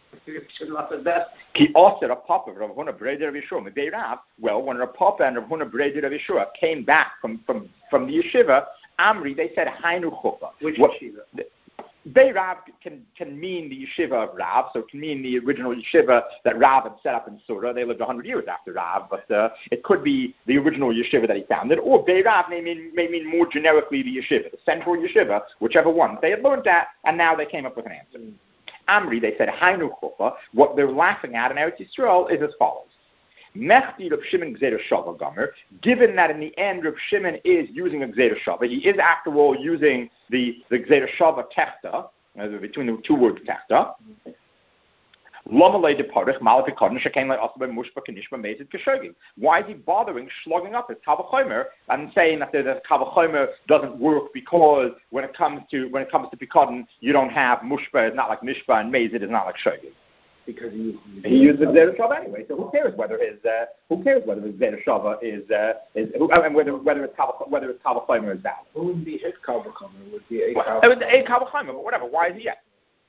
Well, when Rav Papa and Rav Huna Breder Rav Yeshua came back from the yeshiva, Amri, they said Hainu Chuppah. Which yeshiva? Beirav can mean the yeshiva of Rav, so it can mean the original yeshiva that Rav had set up in Surah. They lived 100 years after Rav, but it could be the original yeshiva that he founded, or Beirav may mean more generically the yeshiva, the central yeshiva, whichever one. They had learned that, and now they came up with an answer. Amri, they said, Hainu Chuppah. What they're laughing at in Eretz Yisrael is as follows. Mechti Reb Shimon Gzeira Shava Gomer, given that in the end Reb Shimon is using a Gzeira Shava, he is after all using the Gzeira Shava Techta, between the 2 words Techta. Why is he bothering slugging up his Kavachomer and saying that the Kavachomer doesn't work because when it comes to Pikadon, you don't have Mushba is not like Mishpa and Mezid is not like Shogig? Because he used the Zera Shava anyway. So who cares whether his Zera Shava is whether it's Kavachomer is valid? Who would be his Kavachomer? Would be a Kavachomer, but whatever. Why is he yet?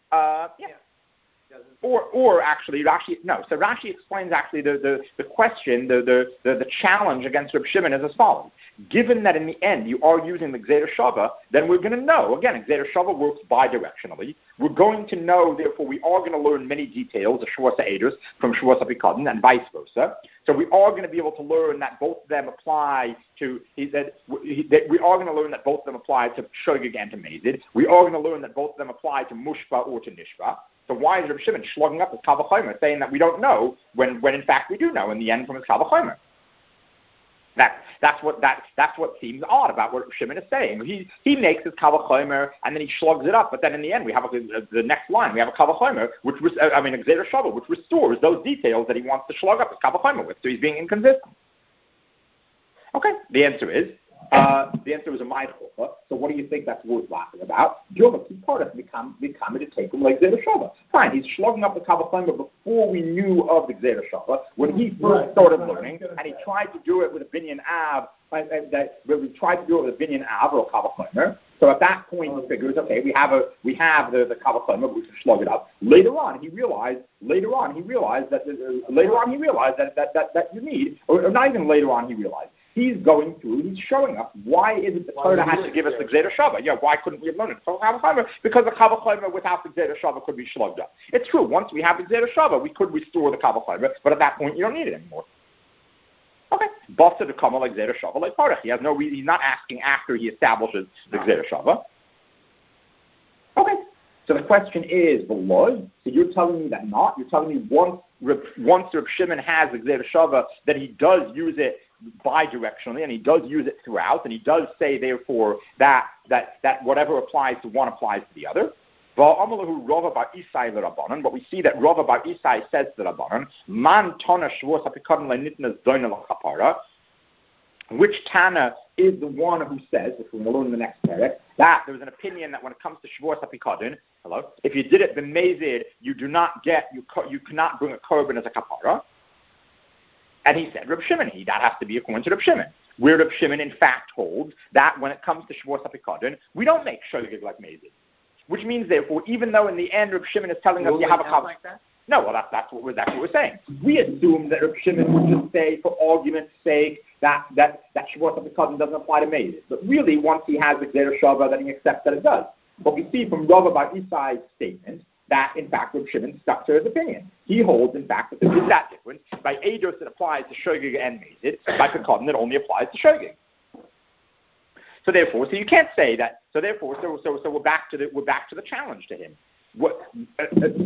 Or actually, Rashi no. So Rashi explains actually the question, the challenge against Reb Shimon is as follows: given that in the end you are using the Gzeira Shava, then we're going to know again. Gzeira Shava works bidirectionally. We're going to know, therefore, we are going to learn many details of Shavuos HaEdus from Shavuos HaPikadon and vice versa. So we are going to be able to learn that both of them apply to. We are going to learn that both of them apply to Shogig and to Mezid. We are going to learn that both of them apply to Mushpa or to Nishpa. So why is Reb Shimon slugging up his Kavachomer, saying that we don't know when in fact we do know in the end from his Kavachomer? That's what seems odd about what Reb Shimon is saying. He makes his Kavachomer and then he slugs it up, but then in the end we have the next line. We have a Kavachomer, a Gzeira Shava, which restores those details that he wants to slug up his Kavachomer with. So he's being inconsistent. Okay, the answer is a Ma'id Chofa. So what do you think that's worth laughing about? Joma Kippur become to take him like Gzeira Shava. Fine, he's slugging up the Kavachomer before we knew of the Gzeira Shava. When he first started learning, and he tried to do it with a Binyan Av, or Kavachomer. So at that point he figures, okay, we have the Kavachomer, we can slug it up. Later on he realized that you need, or not even later on he realized. He's going through, he's showing us why is it the Torah has to give us the Gzeira Shava? Yeah, why couldn't we have learned it from Kavachomer? Because the Kavachomer without the Gzeira Shava could be slugged up. It's true, once we have the Gzeira Shava, we could restore the Kavachomer, but at that point you don't need it anymore. Okay. Basta to come like Gzeira Shava like Parach. He has no reason, he's not asking after he establishes the Gzeira Shava. Okay. So the question is, Veloy, so you're telling me that not? You're telling me once Reb Shimon has the Gzeira Shava, that he does use it bidirectionally, and he does use it throughout, and he does say, therefore, that whatever applies to one applies to the other. But we see that Rava Bar Isai says to the Rabbanan, Man Tana Shavuos HaPikadon le'nitnas doina l'chapara. Which Tana is the one who says, which we're going to learn in the next parak, that there was an opinion that when it comes to Shavuos HaPikadon, if you did it b'mezid, you cannot bring a korban as a kapara. And he said, Reb Shimon, that has to be according to Reb Shimon. Where Reb Shimon, in fact, holds that when it comes to Shavuos HaPikadon, we don't make shogig like mezid. Which means, therefore, even though in the end Reb Shimon is telling us you have a kapara. Like that? No, well, that's what we're saying. We assume that Reb Shimon would just say, for argument's sake, that Shavuos HaPikadon doesn't apply to mezid. But really, once he has the Gzeira Shava, then he accepts that it does. But we see from Rava Bar Isai's statement that, in fact, Reb Shimon stuck to his opinion. He holds, in fact, that there is that difference. By Eidos, it applies to Shogig and Mezid. By Pikadon, it only applies to Shogig. So therefore, so you can't say that. So therefore, so we're back to the challenge to him. So that's the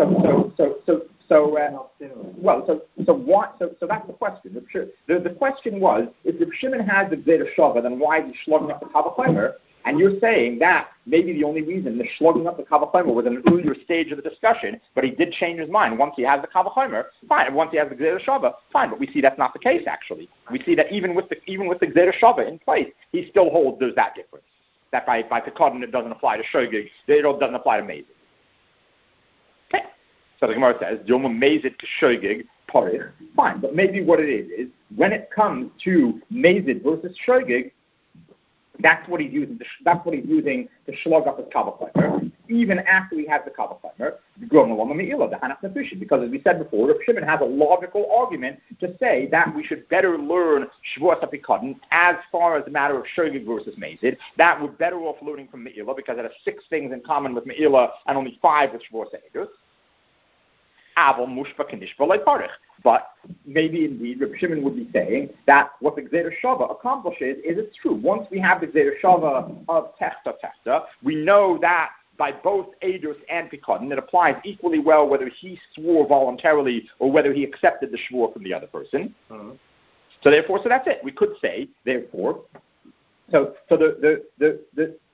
question. The question was, if Reb Shimon has the Gzeira Shava, then why is he slugging up the Kavachomer? And you're saying that maybe the only reason the slugging up the Kavachomer was in an earlier stage of the discussion, but he did change his mind once he has the Kavachomer, fine. And once he has the Gzeira Shava, fine. But we see that's not the case, actually. We see that even with the Gzeira Shava in place, he still holds there's that difference. That by Pikadon it doesn't apply to Shogig, it doesn't apply to Mezid. Okay. So the Gemara says, Dilma Mezid to Shogig, Parich, fine. But maybe what it is when it comes to Mezid versus Shogig, that's what he's using. That's what he's using to slug up his Kavachomer, even after he has the Kavachomer. Because as we said before, Reb Shimon has a logical argument to say that we should better learn Shavuos HaPikadon as far as the matter of Shogig versus Mezid. That we're better off learning from Me'ilah because it has 6 things in common with Me'ilah and only 5 with Shavuos HaEdus. But maybe indeed Reb Shimon would be saying that what the Gzeira Shava accomplishes is it's true. Once we have the Gzeira Shava of Techta, we know that by both Eidos and Pikadon, it applies equally well whether he swore voluntarily or whether he accepted the shvur from the other person. Uh-huh. So therefore, so that's it. We could say, therefore, so the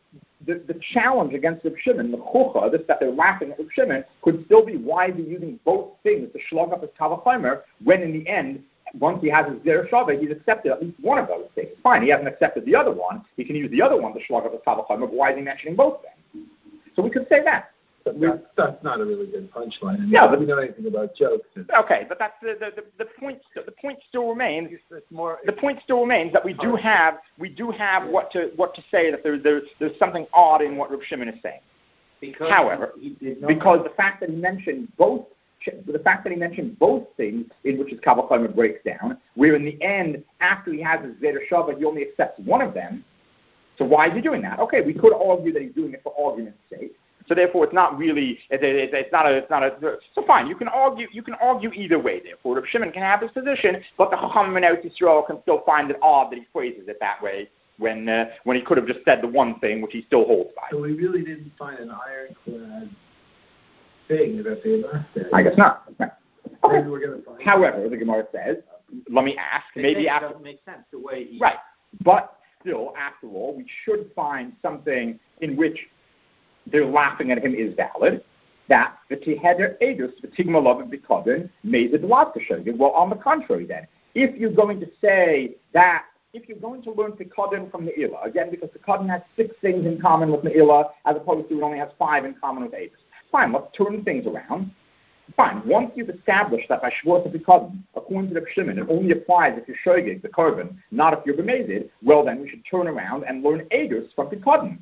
the challenge against Reb Shimon, the chucha, this that they're laughing at Reb Shimon, could still be why they're using both things to shlug up his kavachomer when in the end, once he has his Zera Shava, he's accepted at least one of those things. Fine, he hasn't accepted the other one. He can use the other one to shlug up his kavachomer, but why is he mentioning both things? So we could say that. That's not a really good punchline. I mean, yeah, but we know anything about jokes. Okay, but that's the point. The point still remains. The point still remains that we do have what to say that there's something odd in what Reb Shimon is saying. However, because the fact that he mentioned both things in which his kavachomer breaks down, where in the end, after he has his Zera Shava, he only accepts one of them. So why is he doing that? Okay, we could argue that he's doing it for argument's sake. So therefore, it's not really. It's not a. So fine, you can argue either way. Therefore, Reb Shimon can have his position, but the Chachamim in Eretz Yisrael can still find it odd that he phrases it that way when he could have just said the one thing which he still holds by. So we really didn't find an ironclad thing that they left there. I guess not. Okay. Maybe we're going to find. However, the Gemara says, let me ask. Maybe after doesn't make sense the way he. Right, but still, after all, we should find something in which they're laughing at him is valid, that the Tiheder Edus, the Tigma Love Bikoden, made the Dlavkashogin. Well, on the contrary, then, if you're going to say that, if you're going to learn Bikoden from the Ila, again, because Bikoden has 6 things in common with the Ila, as opposed to it only has 5 in common with Edus. Fine, let's turn things around. Fine, once you've established that by Shavuot Bikoden, according to the Shimon, it only applies if you're Shogig, the Korban, not if you're Bemezid, well, then we should turn around and learn Edus from Bikoden.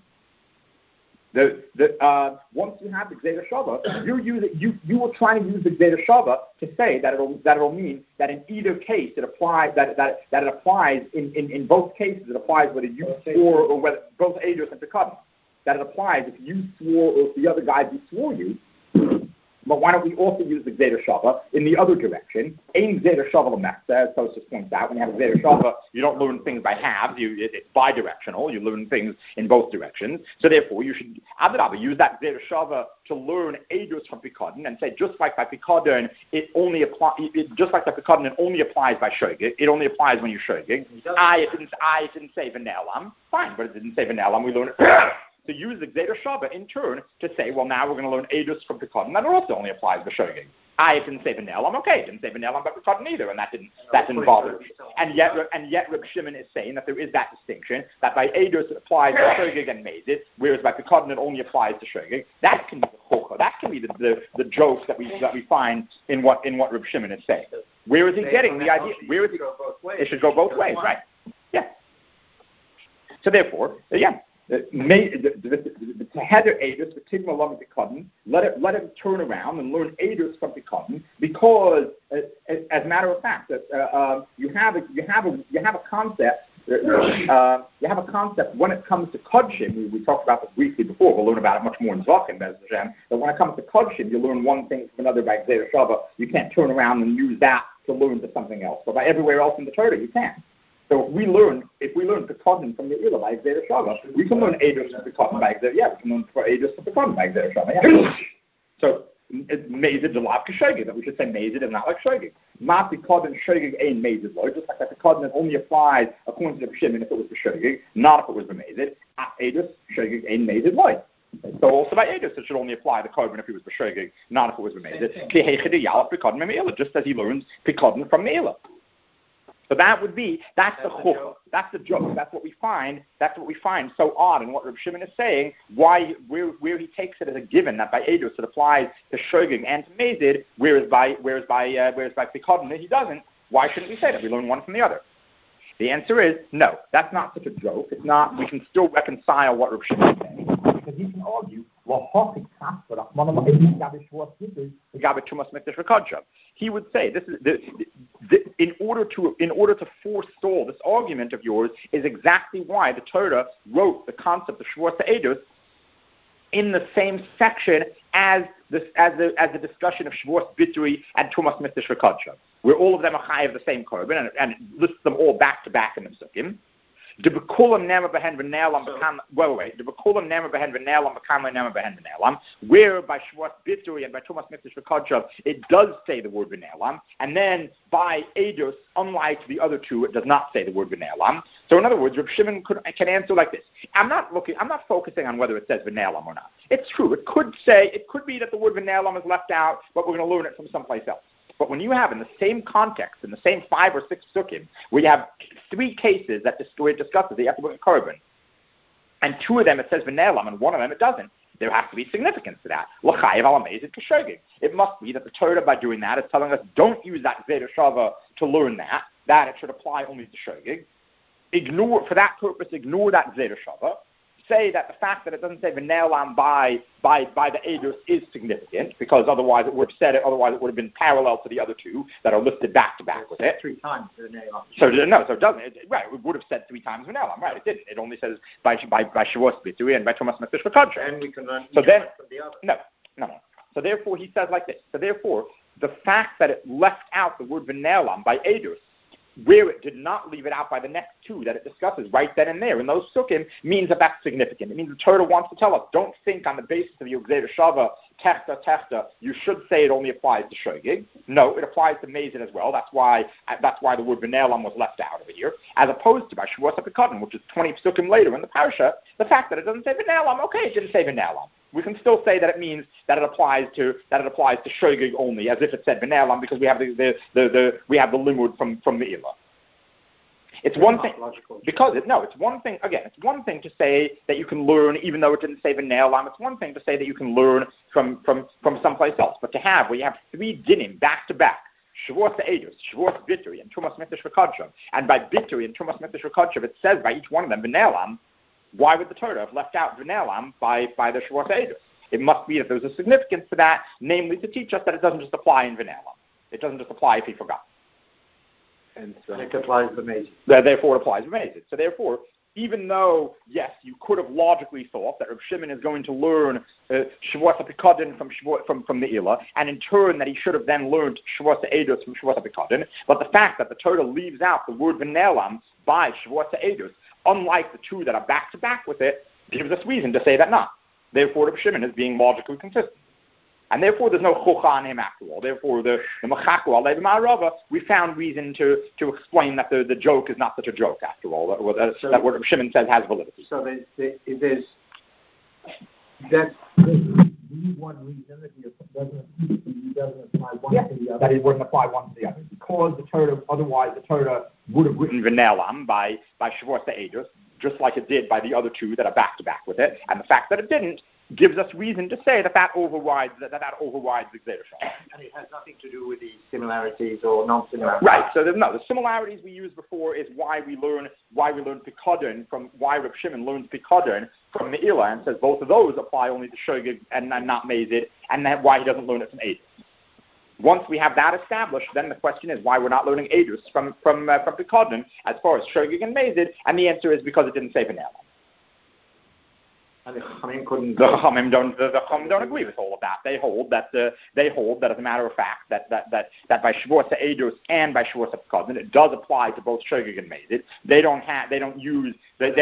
Once you have the Gzeda Shava, you are trying to use the Gzeda Shava to say that it'll mean that in either case it applies that it applies in both cases. It applies whether you swore or whether both Eidos and Pekadon. That it applies if you swore or if the other guy swore you. But why don't we also use the Gzeda Shava in the other direction? Ain Gzeda Shava Lemekta, as Tosfos points out, when you have a Gzeda Shava, you don't learn things by halves, it's bi-directional, you learn things in both directions. So therefore, you should, Adarabah, use that Gzeda Shava to learn Eidos from Pekadon and say, just like by Pekadon, it only applies by Shogig, it only applies when you're Shogig. It didn't say Venelam, fine, but it didn't say Venelam, we learn it. To use the Gzeda Shava in turn to say, well, now we're going to learn Eidos from Pekadon. That also only applies to Shogig. It didn't say Venelam, okay, it didn't say Venelam but Pekadon either, and that didn't bother. And yet Reb Shimon is saying that there is that distinction, that by Eidos it applies to Shogig and Mezid, whereas by Pekadon it only applies to Shogig. That can be the chokha, that can be the jokes that we find in what Reb Shimon is saying. Where is he getting the idea? Where is he? It should go both ways, right? Yeah. So therefore, again, the Teheder Eidos, the Tigma Lama Pekadon, let it turn around and learn Eidos from Pekadon, because as a matter of fact, you have a concept. You have a concept when it comes to Kodshim. We talked about this briefly before. We'll learn about it much more in Zvachim, Bez Hashem. But when it comes to Kodshim, you learn one thing from another by Gzeda Shava. You can't turn around and use that to learn to something else. But by everywhere else in the Torah, you can. So if we learn Pekadon from the Ila by Gzeda Shava, we can learn Eidos from Pekadon by Gzeda. Yeah, we can learn Eidos from Pekadon by Gzeda Shava. Yeah. So Mezid Delav K'Shogig, that we should say Mezid is not like Shogig. Ma Pekadon Shogig ain't Mezid Loi, just like that Pekadon only applies according to the Shimon if it was for Shogig, not if it was for Mezid. Eidos Shogig ain't Mezid Loi. So also by Eidos it should only apply the Korban if it was for Shogig, not if it was for Mezid. Just as he learns Pekadon from Meila. So that's the chuk, that's the joke, that's what we find so odd in what Reb Shimon is saying, where he takes it as a given that by Eidos it applies to Shogig and to Mezid, whereas by Pekadon he doesn't. Why shouldn't we say that? We learn one from the other. The answer is no, that's not such a joke. It's not. We can still reconcile what Reb Shimon is saying, because he can argue, he would say this is in order to forestall this argument of yours is exactly why the Torah wrote the concept of Shavuot Eidos in the same section as the discussion of Shavuot Bituri and Tumas Mitzvah Shvekadshah, where all of them are chayav the same korban and lists them all back to back in the Psukim. The bekulam nema behen v'ne'elam bekam. Wait. The bekulam nema behen v'ne'elam bekam nema behen v'ne'elam. Where by Shavuos Bitui and by Tumas Mitzvah Shvekadshah it does say the word v'ne'elam, and then by Eidos, unlike the other two, it does not say the word v'ne'elam. So in other words, Reb Shimon can answer like this. I'm not focusing on whether it says v'ne'elam or not. It's true. It could be that the word v'ne'elam is left out, but we're going to learn it from someplace else. But when you have in the same context, in the same 5 or 6 psukim, where you have 3 cases where it discusses the Yafta Korban, and 2 of them it says v'ne'elam, and 1 of them it doesn't, there has to be significance to that. L'chayev al amazit k'shogeg. It must be that the Torah, by doing that, is telling us don't use that Zeder Shava to learn that it should apply only to shogeg. For that purpose, ignore that Zeder Shava. Say that the fact that it doesn't say v'ne'elam by the Eidos is significant, because otherwise it would have said it. Otherwise it would have been parallel to the other 2 that are listed back to back with it. 3 times v'ne'elam. So it doesn't. Right, it would have said 3 times v'ne'elam. Right, it didn't. It only says by Shavuos Bitui and by Tumas Mitzvah Shvekadshah. And we can learn from the other. No. So therefore, he says like this. So therefore, the fact that it left out the word v'ne'elam by Eidos, where it did not leave it out by the next 2 that it discusses right then and there in those sukkim, means that that's significant. It means the Torah wants to tell us, don't think on the basis of your Gzeder Shava, Techta, you should say it only applies to Shogig. No, it applies to Mazin as well. That's why the word v'ne'elam was left out over here, as opposed to by Shavuos HaPekadon, which is 20 sukkim later in the parasha, the fact that it doesn't say v'ne'elam, okay, it didn't say v'ne'elam. We can still say that it means that it applies to shogeg only, as if it said v'ne'elam, because we have the limud from Me'ilah. It's one thing it's one thing. Again, it's one thing to say that you can learn, even though it didn't say v'ne'elam. It's one thing to say that you can learn from someplace else. But to have where you have 3 dinim back to back, Shavuos Eidos, Shavuos Bitui, and Tumas Mitzvah Shvekadshah, and by Bitui and Tumas Mitzvah Shvekadshah, it says by each one of them v'ne'elam. Why would the Torah have left out v'ne'elam by the Shavuos Eidos? It must be that there's a significance to that, namely to teach us that it doesn't just apply in v'ne'elam. It doesn't just apply if he forgot. And so it applies to Mazid. Therefore, it applies to Mazid. So therefore, even though, yes, you could have logically thought that Reb Shimon is going to learn Shavuos HaPekadon from the Me'ilah, and in turn that he should have then learned Shavuos Eidos from Shavuos HaPekadon, but the fact that the Torah leaves out the word v'ne'elam by Shavuos Eidos, unlike the 2 that are back-to-back with it, gives us reason to say that not. Therefore, Reb Shimon is being logically consistent. And therefore, there's no chucha on him after all. Therefore, the machaku alev ma'arava, we found reason to explain that the joke is not such a joke after all. That what Reb Shimon says has validity. So there's that's one reason that he doesn't apply one to the other. That he wouldn't apply one to the other, because otherwise the Torah would have written v'ne'elam by Shavuos Eidos, just like it did by the other 2 that are back to back with it, and the fact that it didn't gives us reason to say that overrides the Gzeder Shava. And it has nothing to do with the similarities or non-similarities. Right. So the similarities we used before is why we learn Pikadon from why Reb Shimon learns Pikadon from Me'ilah and says both of those apply only to Shogeg and not Mazid, and then why he doesn't learn it from Eidos. Once we have that established, then the question is why we're not learning Eidos from Pikadon as far as Shogeg and Mazid, and the answer is because it didn't say v'ne'elam. And the Chachamim couldn't. The Chachamim don't agree with all of that. They hold that as a matter of fact that by Shavuos Eidos and by Shavuos HaPekadon it does apply to both Shogeg and Mazid. They don't use. It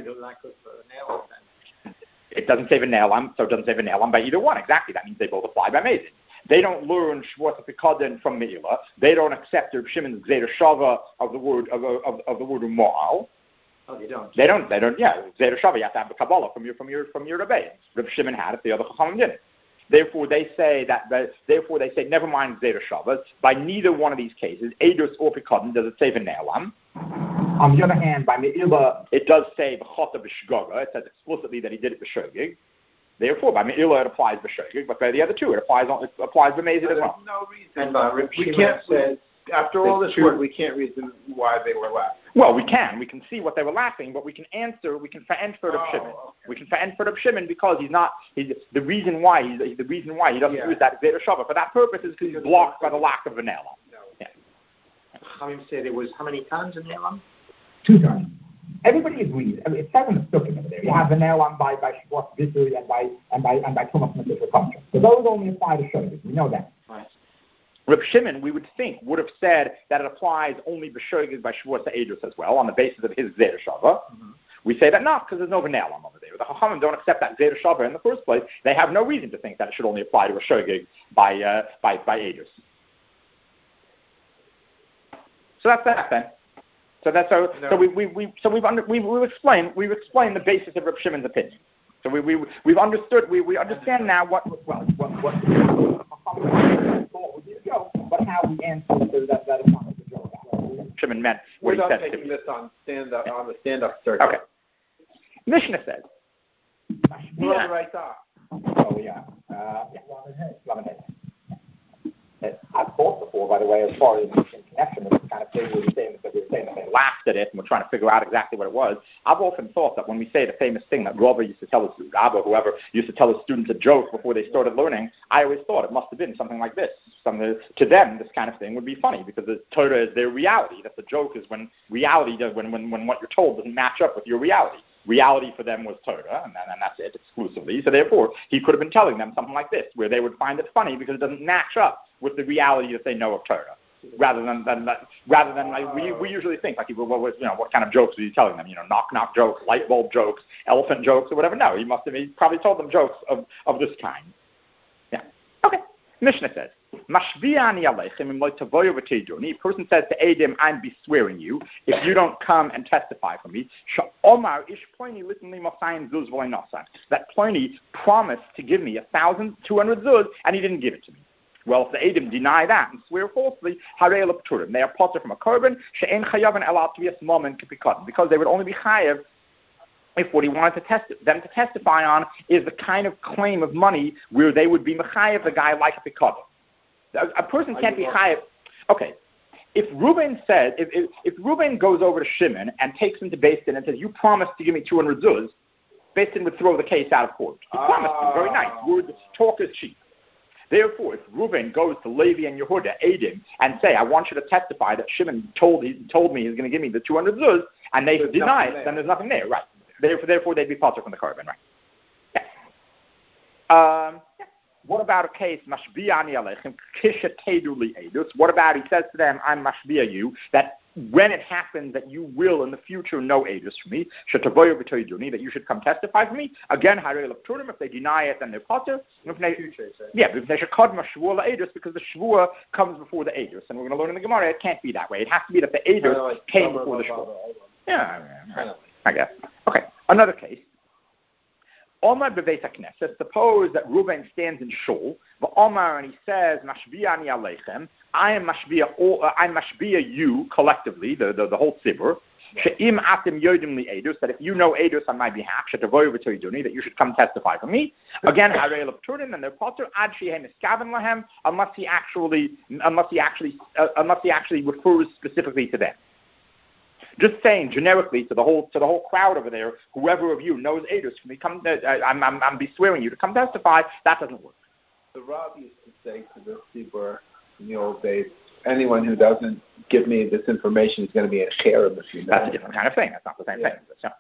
doesn't say v'ne'elam, so it doesn't say v'ne'elam by either one. Exactly. That means they both apply by Mazid. They don't learn Shavuos HaPekadon from Me'ilah. They don't accept Reb Shimon's Gzeder Shava of the word Mo'al. Oh, they don't. They don't. Yeah, Zeder Shava, you have to have the Kabbalah from your Rebbeim. Reb Shimon had it, the other Chachamim didn't. Therefore, they say never mind Zeder Shavas. By neither one of these cases, Eidos or Pikadon, does it say v'ne'elam. On the other hand, by Me'ilah, it does say v'chota b'shgoga. It says explicitly that he did it b'shogeg. Therefore, by Me'ilah it applies b'shogeg, but by the other 2 it applies b'mezid as well. No reason. And Reb Shimon says, after all this work, we can't reason why they were laughing. Well, we can see what they were laughing, but we can fa'en for Reb Shimon. Okay. We can fa'en for Reb Shimon because he's the reason why he doesn't use that Zeder Shava for that purpose is because he's blocked by the lack of v'ne'elam. No. Yeah. Chachamim said it was how many times in v'ne'elam? 2 times. Everybody agrees. I mean, it says in the Sukkim over there. You have v'ne'elam by Shavuos Bitui and by Tumas Mitzvah Shvekadshah. So those only apply to Shogeg. We know that. Right. Reb Shimon, we would think, would have said that it applies only b'shogeg by Shavuos Eidos as well, on the basis of his Zeder Shava. We say that not, because there's no V'neilam over there. The Chachamim don't accept that Zeder Shava in the first place. They have no reason to think that it should only apply to a Shogeg by Eidos. So that's that then. We've explained the basis of Reb Shimon's opinion. So we've understood. We understand now what but how we answer that is not the joke. Shimon meant what he said. We're not taking this on the stand-up circuit. Okay. Mishnah says. We're on the right top. Oh yeah. I've thought before, by the way, as far as in connection with this kind of thing, we were saying that they laughed at it and we're trying to figure out exactly what it was. I've often thought that when we say the famous thing that Rabbi used to tell his students, Abba, whoever used to tell his students a joke before they started learning, I always thought it must have been something like this. To them, this kind of thing would be funny because the Torah is their reality. That the joke is when reality does, when what you're told doesn't match up with your reality. Reality for them was Torah, and that's it exclusively. So therefore, he could have been telling them something like this, where they would find it funny because it doesn't match up with the reality that they know of Torah. Rather than like we usually think like what kind of jokes are you telling them? Knock jokes, light bulb jokes, elephant jokes, or whatever. No, he probably told them jokes of this kind. Yeah. Okay. Mishnah says. A person says to Adim, I'm be swearing you if you don't come and testify for me. That Pliny promised to give me 1,200 zuz, and he didn't give it to me. Well, if the Adim deny that and swear falsely, they are potter from a korban, because they would only be chayav if what he wanted them to testify on is the kind of claim of money where they would be mechayev the guy like a pikadon. A person can't be chayav. Okay, if Reuben says, if Reuben goes over to Shimon and takes him to Beis Din and says, you promised to give me 200 zuz, Beis Din would throw the case out of court. He promised me, very nice. Talk is cheap. Therefore, if Reuben goes to Levi and Yehuda, Adim, and say, I want you to testify that Shimon told me he's going to give me the 200 zuz, and they deny it, then there's nothing there, right? Therefore, they'd be potter from the korban, right? Yeah. What about a case, mashbi'ani aleichem, kishatedu li edus? What about, he says to them, I'm mashbi'a you, that when it happens that you will in the future know edus for me, shetavoyu v'toyiduni, that you should come testify for me. Again, harei l'pturim, if they deny it, then they're potter. Yeah, because they should kadma shvuah la'edus, because the shvuah comes before the edus. And we're going to learn in the Gemara, it can't be that way. It has to be that the edus came before the shvuah. Yeah, I guess. Okay, another case. Omar beveis hakneset. Suppose that Reuben stands in shul, but Omar, and he says, "Mashbi'ani aleichem." I am mashbi'a you collectively, the whole tzibur. She'im atem yodim li edus. That if you know edus on my behalf, shetavoyu v'toyiduni, that you should come testify for me. Again, harei l'pturim, and they're potter ad shehem iskaven lahem, unless he actually refers specifically to them. Just saying generically to the whole crowd over there, whoever of you knows edus, can we come? I'm be swearing you to come testify. That doesn't work. The Rav used to say to the tzibur in the old days, anyone who doesn't give me this information is going to be a cherub if you know. That's a different kind of thing. That's not the same thing.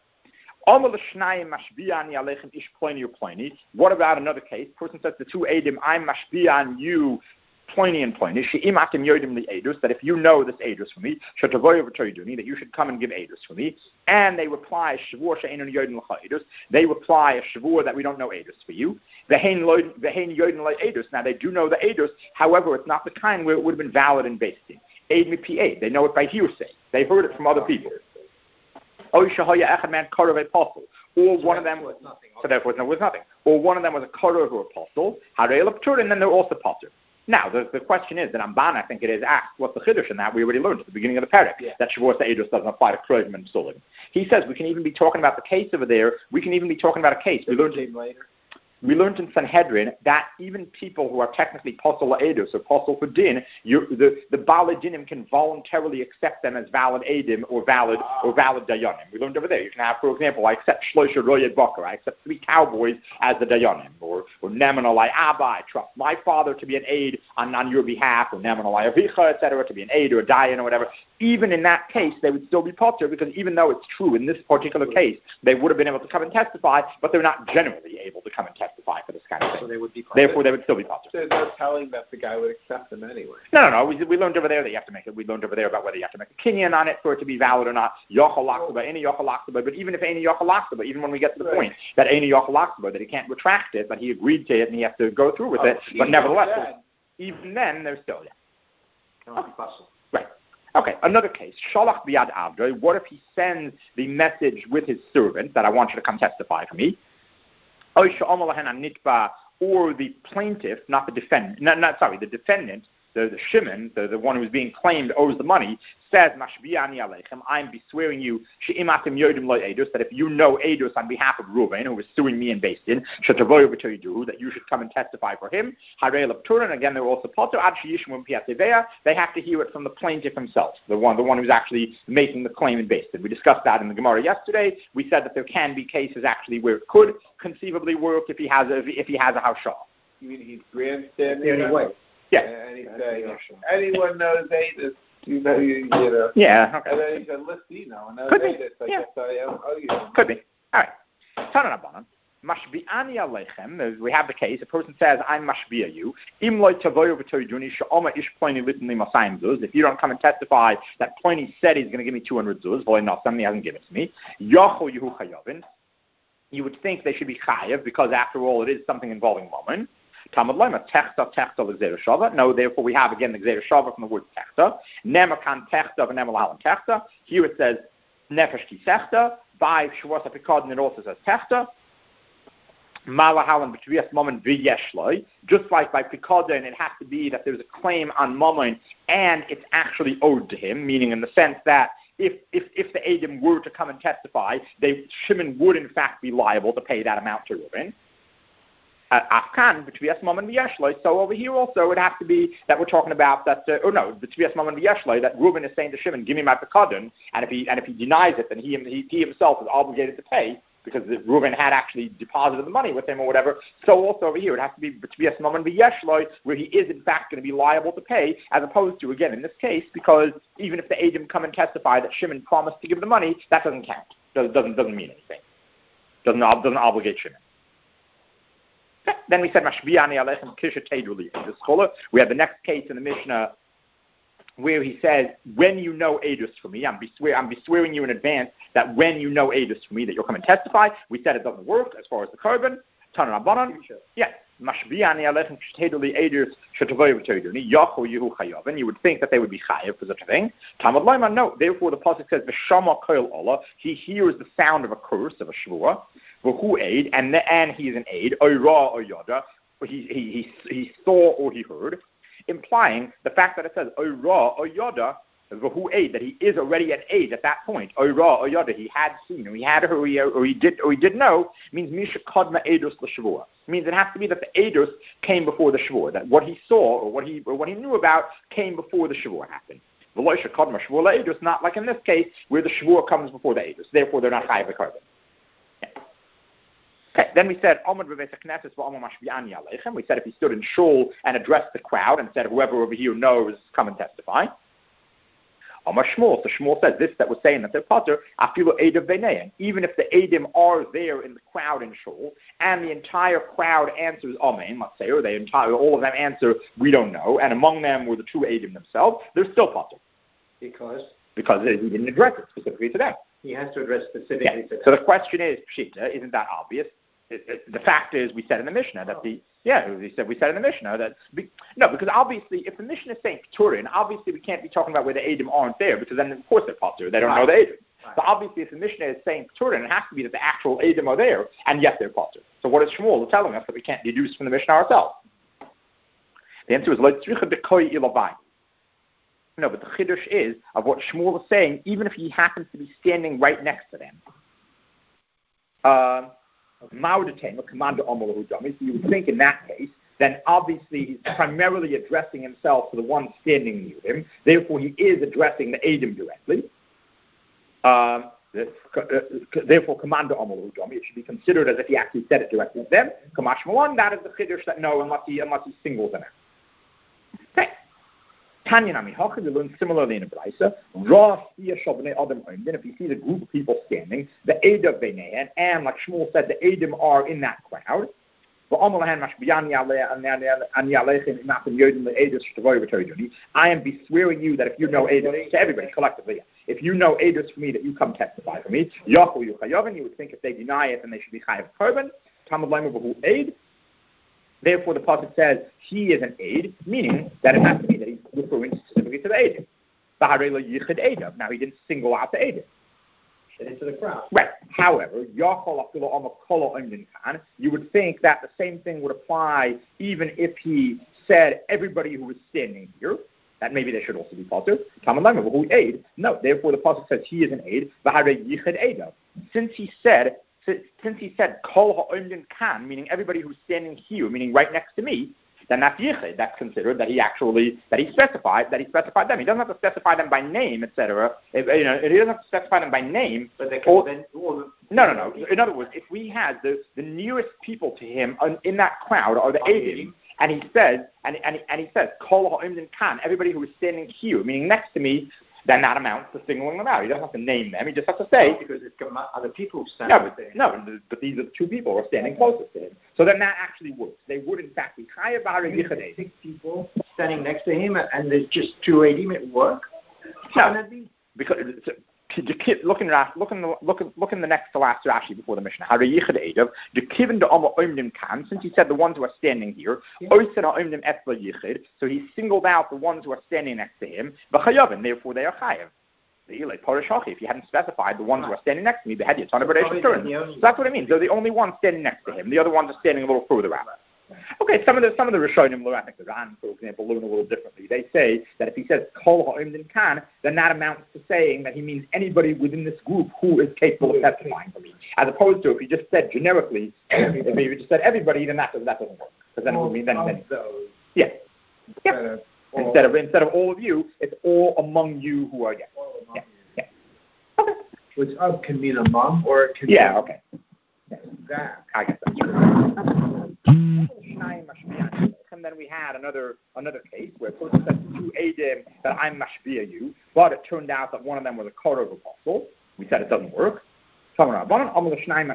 What about another case? Person says to two Adim, I'm mashbi'a on you, Pliny and Pliny, that if you know this edus for me, that you should come and give edus for me. And they reply, they reply a shavur that we don't know edus for you. Now they do know the edus, however, it's not the kind where it would have been valid in Beis Din. They know it by hearsay. They heard it from other people. Or one of them was nothing. So therefore it was nothing. Or one of them was a korov or apostle, and then they're also potter. Now, the question is, that Ramban, I think it is asked, what's the chiddush in that? We already learned at the beginning of the parak, that Shavuos Eidos doesn't apply to Krojim and Psulim. He says we can even be talking about the case over there. We can even be talking about a case. We learned in Sanhedrin that even people who are technically posel edus or posel for din, the Baalei Dinim can voluntarily accept them as valid edim or valid dayanim. We learned over there. You can have, for example, I accept shloisha royed bakar. I accept 3 cowboys as the dayanim, or neman alai abba. I trust my father to be an aid on your behalf, or neman alai avicha, etc., to be an aid or a dayan or whatever. Even in that case, they would still be potter, because even though it's true in this particular case, they would have been able to come and testify, but they're not generally able to come and testify. testify for this kind of thing. So they would be Therefore, they would still be potter. So there's no telling that the guy would accept them anyway. No. We learned over there that you have to make it. We learned over there about whether you have to make a kinyan on it for it to be valid or not. Yochel lachtaba, any yochel lachtaba. But even if any yochel lachtaba, even when we get to the point that any yochel lachtaba, that he can't retract it, but he agreed to it and he has to go through with it. But nevertheless, even then, there's still Right. Okay, another case. Sholach biyad avdoi. What if he sends the message with his servant that I want you to come testify for me? Or the plaintiff, not the defendant, the defendant, the Shimon, the one who's being claimed owes the money, says, Mashbi'ani aleichem, I'm beswearing you, she'imatim yodim lo edus, that if you know edus on behalf of Reuven, who was suing me in Beis Din, shetavoyu b'toidu, that you should come and testify for him, harei l'pturin, again, they're also potter, ad sheyishmu piateveya, they have to hear it from the plaintiff himself, the one who's actually making the claim in Beis Din. We discussed that in the Gemara yesterday. We said that there can be cases actually where it could conceivably work if he has a haushah. You mean he's grandstanding? Anyway. Yeah. And he's saying, anyone knows Adis, you know. Yeah, okay. And then he said, listen, I know Could Adis, be. I guess I owe you. Could be. All right. Tanan Abanan. Mashbi'ani aleichem. We have the case. A person says, I'm mashbi'a you. Im loy tavoyu v'toyiduni she'oma ish Pliny litni masayim zuz. If you don't come and testify that Pliny said he's going to give me 200 zuz, well, not something he hasn't given to me. Yocho yehu chayovin. You would think they should be chayav because, after all, it is something involving woman. Talmud Lema, techta l'gzeira shava. No, therefore we have again the gzeira shava from the word techta. Nemakan techta v'nemalahalan techta. Here it says nefesh ki techta. By Shavuos HaPikadon it also says techta. Malahalan b'tvias mammon v'yeshloi. Just like by Pikadon, it has to be that there's a claim on mammon and it's actually owed to him, meaning in the sense that if the Edom were to come and testify, Shimon would in fact be liable to pay that amount to Reuven. So over here also it would have to be that we're talking about that. The Tvias Mammon V'Yeshloi, that Reuben is saying to Shimon, "Give me my pekadon," and if he denies it, then he himself is obligated to pay because Reuben had actually deposited the money with him or whatever. So also over here it has to be Tvias Mammon V'Yeshloi, where he is in fact going to be liable to pay, as opposed to again in this case, because even if the Edom come and testify that Shimon promised to give the money, that doesn't count. Doesn't mean anything. Doesn't obligate Shimon. Then we said, Mashbi'ani aleichem kisha teiduli. In the scholar, we have the next case in the Mishnah where he says, when you know edus for me, I'm beswearing you in advance that when you know edus for me, that you'll come and testify. We said it doesn't work as far as the korban. Tanan Rabbanan. Yes. Mashbi'ani aleichem teiduli edus shetavoyu v'toiduni yachu yehu chayavin. You would think that they would be chayav for such a thing. Talmud Lema, no. Therefore, the pasuk says, V'shama koil ola. He hears the sound of a curse, of a shvua. Who aid, and he is an aid, oira or yada, he saw or he heard, implying the fact that it says oira or yada, who aid, that he is already an aid at that point. Oira or yada, he had seen, or he had heard, or he did know, means misha kadma edus l'shavua. Means it has to be that the edus came before the shavua, that what he saw or what he knew about came before the shavua happened. V'loisha kadma shavua edus, not like in this case where the shavua comes before the edus. Therefore, they're not chayav v'karban. Okay, then we said, we said if he stood in shul and addressed the crowd and said, whoever over here knows, come and testify. So Shmuel says this, that was saying that they're potter, even if the Edim are there in the crowd in shul, and the entire crowd answers Amen, let's say, or all of them answer, we don't know, and among them were the two Edim themselves, they're still potter. Because he didn't address it specifically to them. He has to address specifically to them. So the question is, Pshita, isn't that obvious? The fact is, we said in the Mishnah that we said in the Mishnah that because obviously, if the Mishnah is saying Keturin, obviously we can't be talking about where the Edom aren't there, because then of course they're Patur. They don't know the Edom. Right. So obviously, if the Mishnah is saying Keturin, it has to be that the actual Edom are there, and yet they're Patur. So what is Shmuel telling us that we can't deduce from the Mishnah ourselves? The answer is Leitzricha Dekoi Ilavai. No, but the Chiddush is of what Shmuel is saying, even if he happens to be standing right next to them. Maudatem, a commander Omar so you would think in that case, then obviously he's primarily addressing himself to the one standing near him. Therefore, he is addressing the Edom directly. Therefore, commander Omar it should be considered as if he actually said it directly to them. Kamash Malan, that is the Chiddush that no, unless he singles them out. Okay. Tanya Nami Hocha, we learn similarly in a Braisa. Then if you see the group of people standing, the Edom Beinehen, and like Shmuel said, the Edom are in that crowd. I am beswearing you that if you know Edus, to everybody collectively, if you know Edus for me, that you come testify for me. You would think if they deny it, then they should be chayav korban. Therefore, the pasuk says he is an aid, meaning that it has to be that he's referring specifically to the aid. Now, he didn't single out the aid. Into the crowd. Right. However, you would think that the same thing would apply even if he said everybody who was standing here, that maybe they should also be pasuk. No, therefore the pasuk says he is an aid. Since he said kol ha'omdim kan, meaning everybody who's standing here, meaning right next to me, then that's yichid. That's considered that he specified them. He doesn't have to specify them by name, etc. He doesn't have to specify them by name. But they can then No. In other words, if we had the nearest people to him in that crowd are the Eidim, and he says kol ha'omdim kan, everybody who is standing here, meaning next to me, then that amounts to singling them out. He doesn't have to name them. He just has to say. Because it's other people standing there. But these are the two people who are standing closest to him. So then that actually works. They would, in fact, be chayav b'harei yichadei. 6 people standing next to him, and there's just 2 Eidim at work? No, because look in the next to last Rashi before the Mishnah. Harei yichad edav the kiven de amo omdim kan. Since he said the ones who are standing here, oiser omdim etla yichid. So he singled out the ones who are standing next to him. V'chayavin, therefore they are chayav. If you hadn't specified the ones who are standing next to me, they had yatana b'reish turn. So that's what it means. They're the only ones standing next to him. The other ones are standing a little further out. Okay, some of the Rishonim, I think the Ran, for example, learn a little differently. They say that if he says kol ha'omdim kan, then that amounts to saying that he means anybody within this group who is capable of testifying for me. As opposed to if he just said generically, if he just said everybody, then that doesn't work. Because then it would mean then yeah. Instead of all of you, it's all among you who are yeah. Okay. Which can mean among or it can mean okay. that. I guess that's true. And then we had another case where a person said 2 Eidim that I'm mashbiya you, but it turned out that one of them was a Korov apostle. We said it doesn't work. I'm mashbiya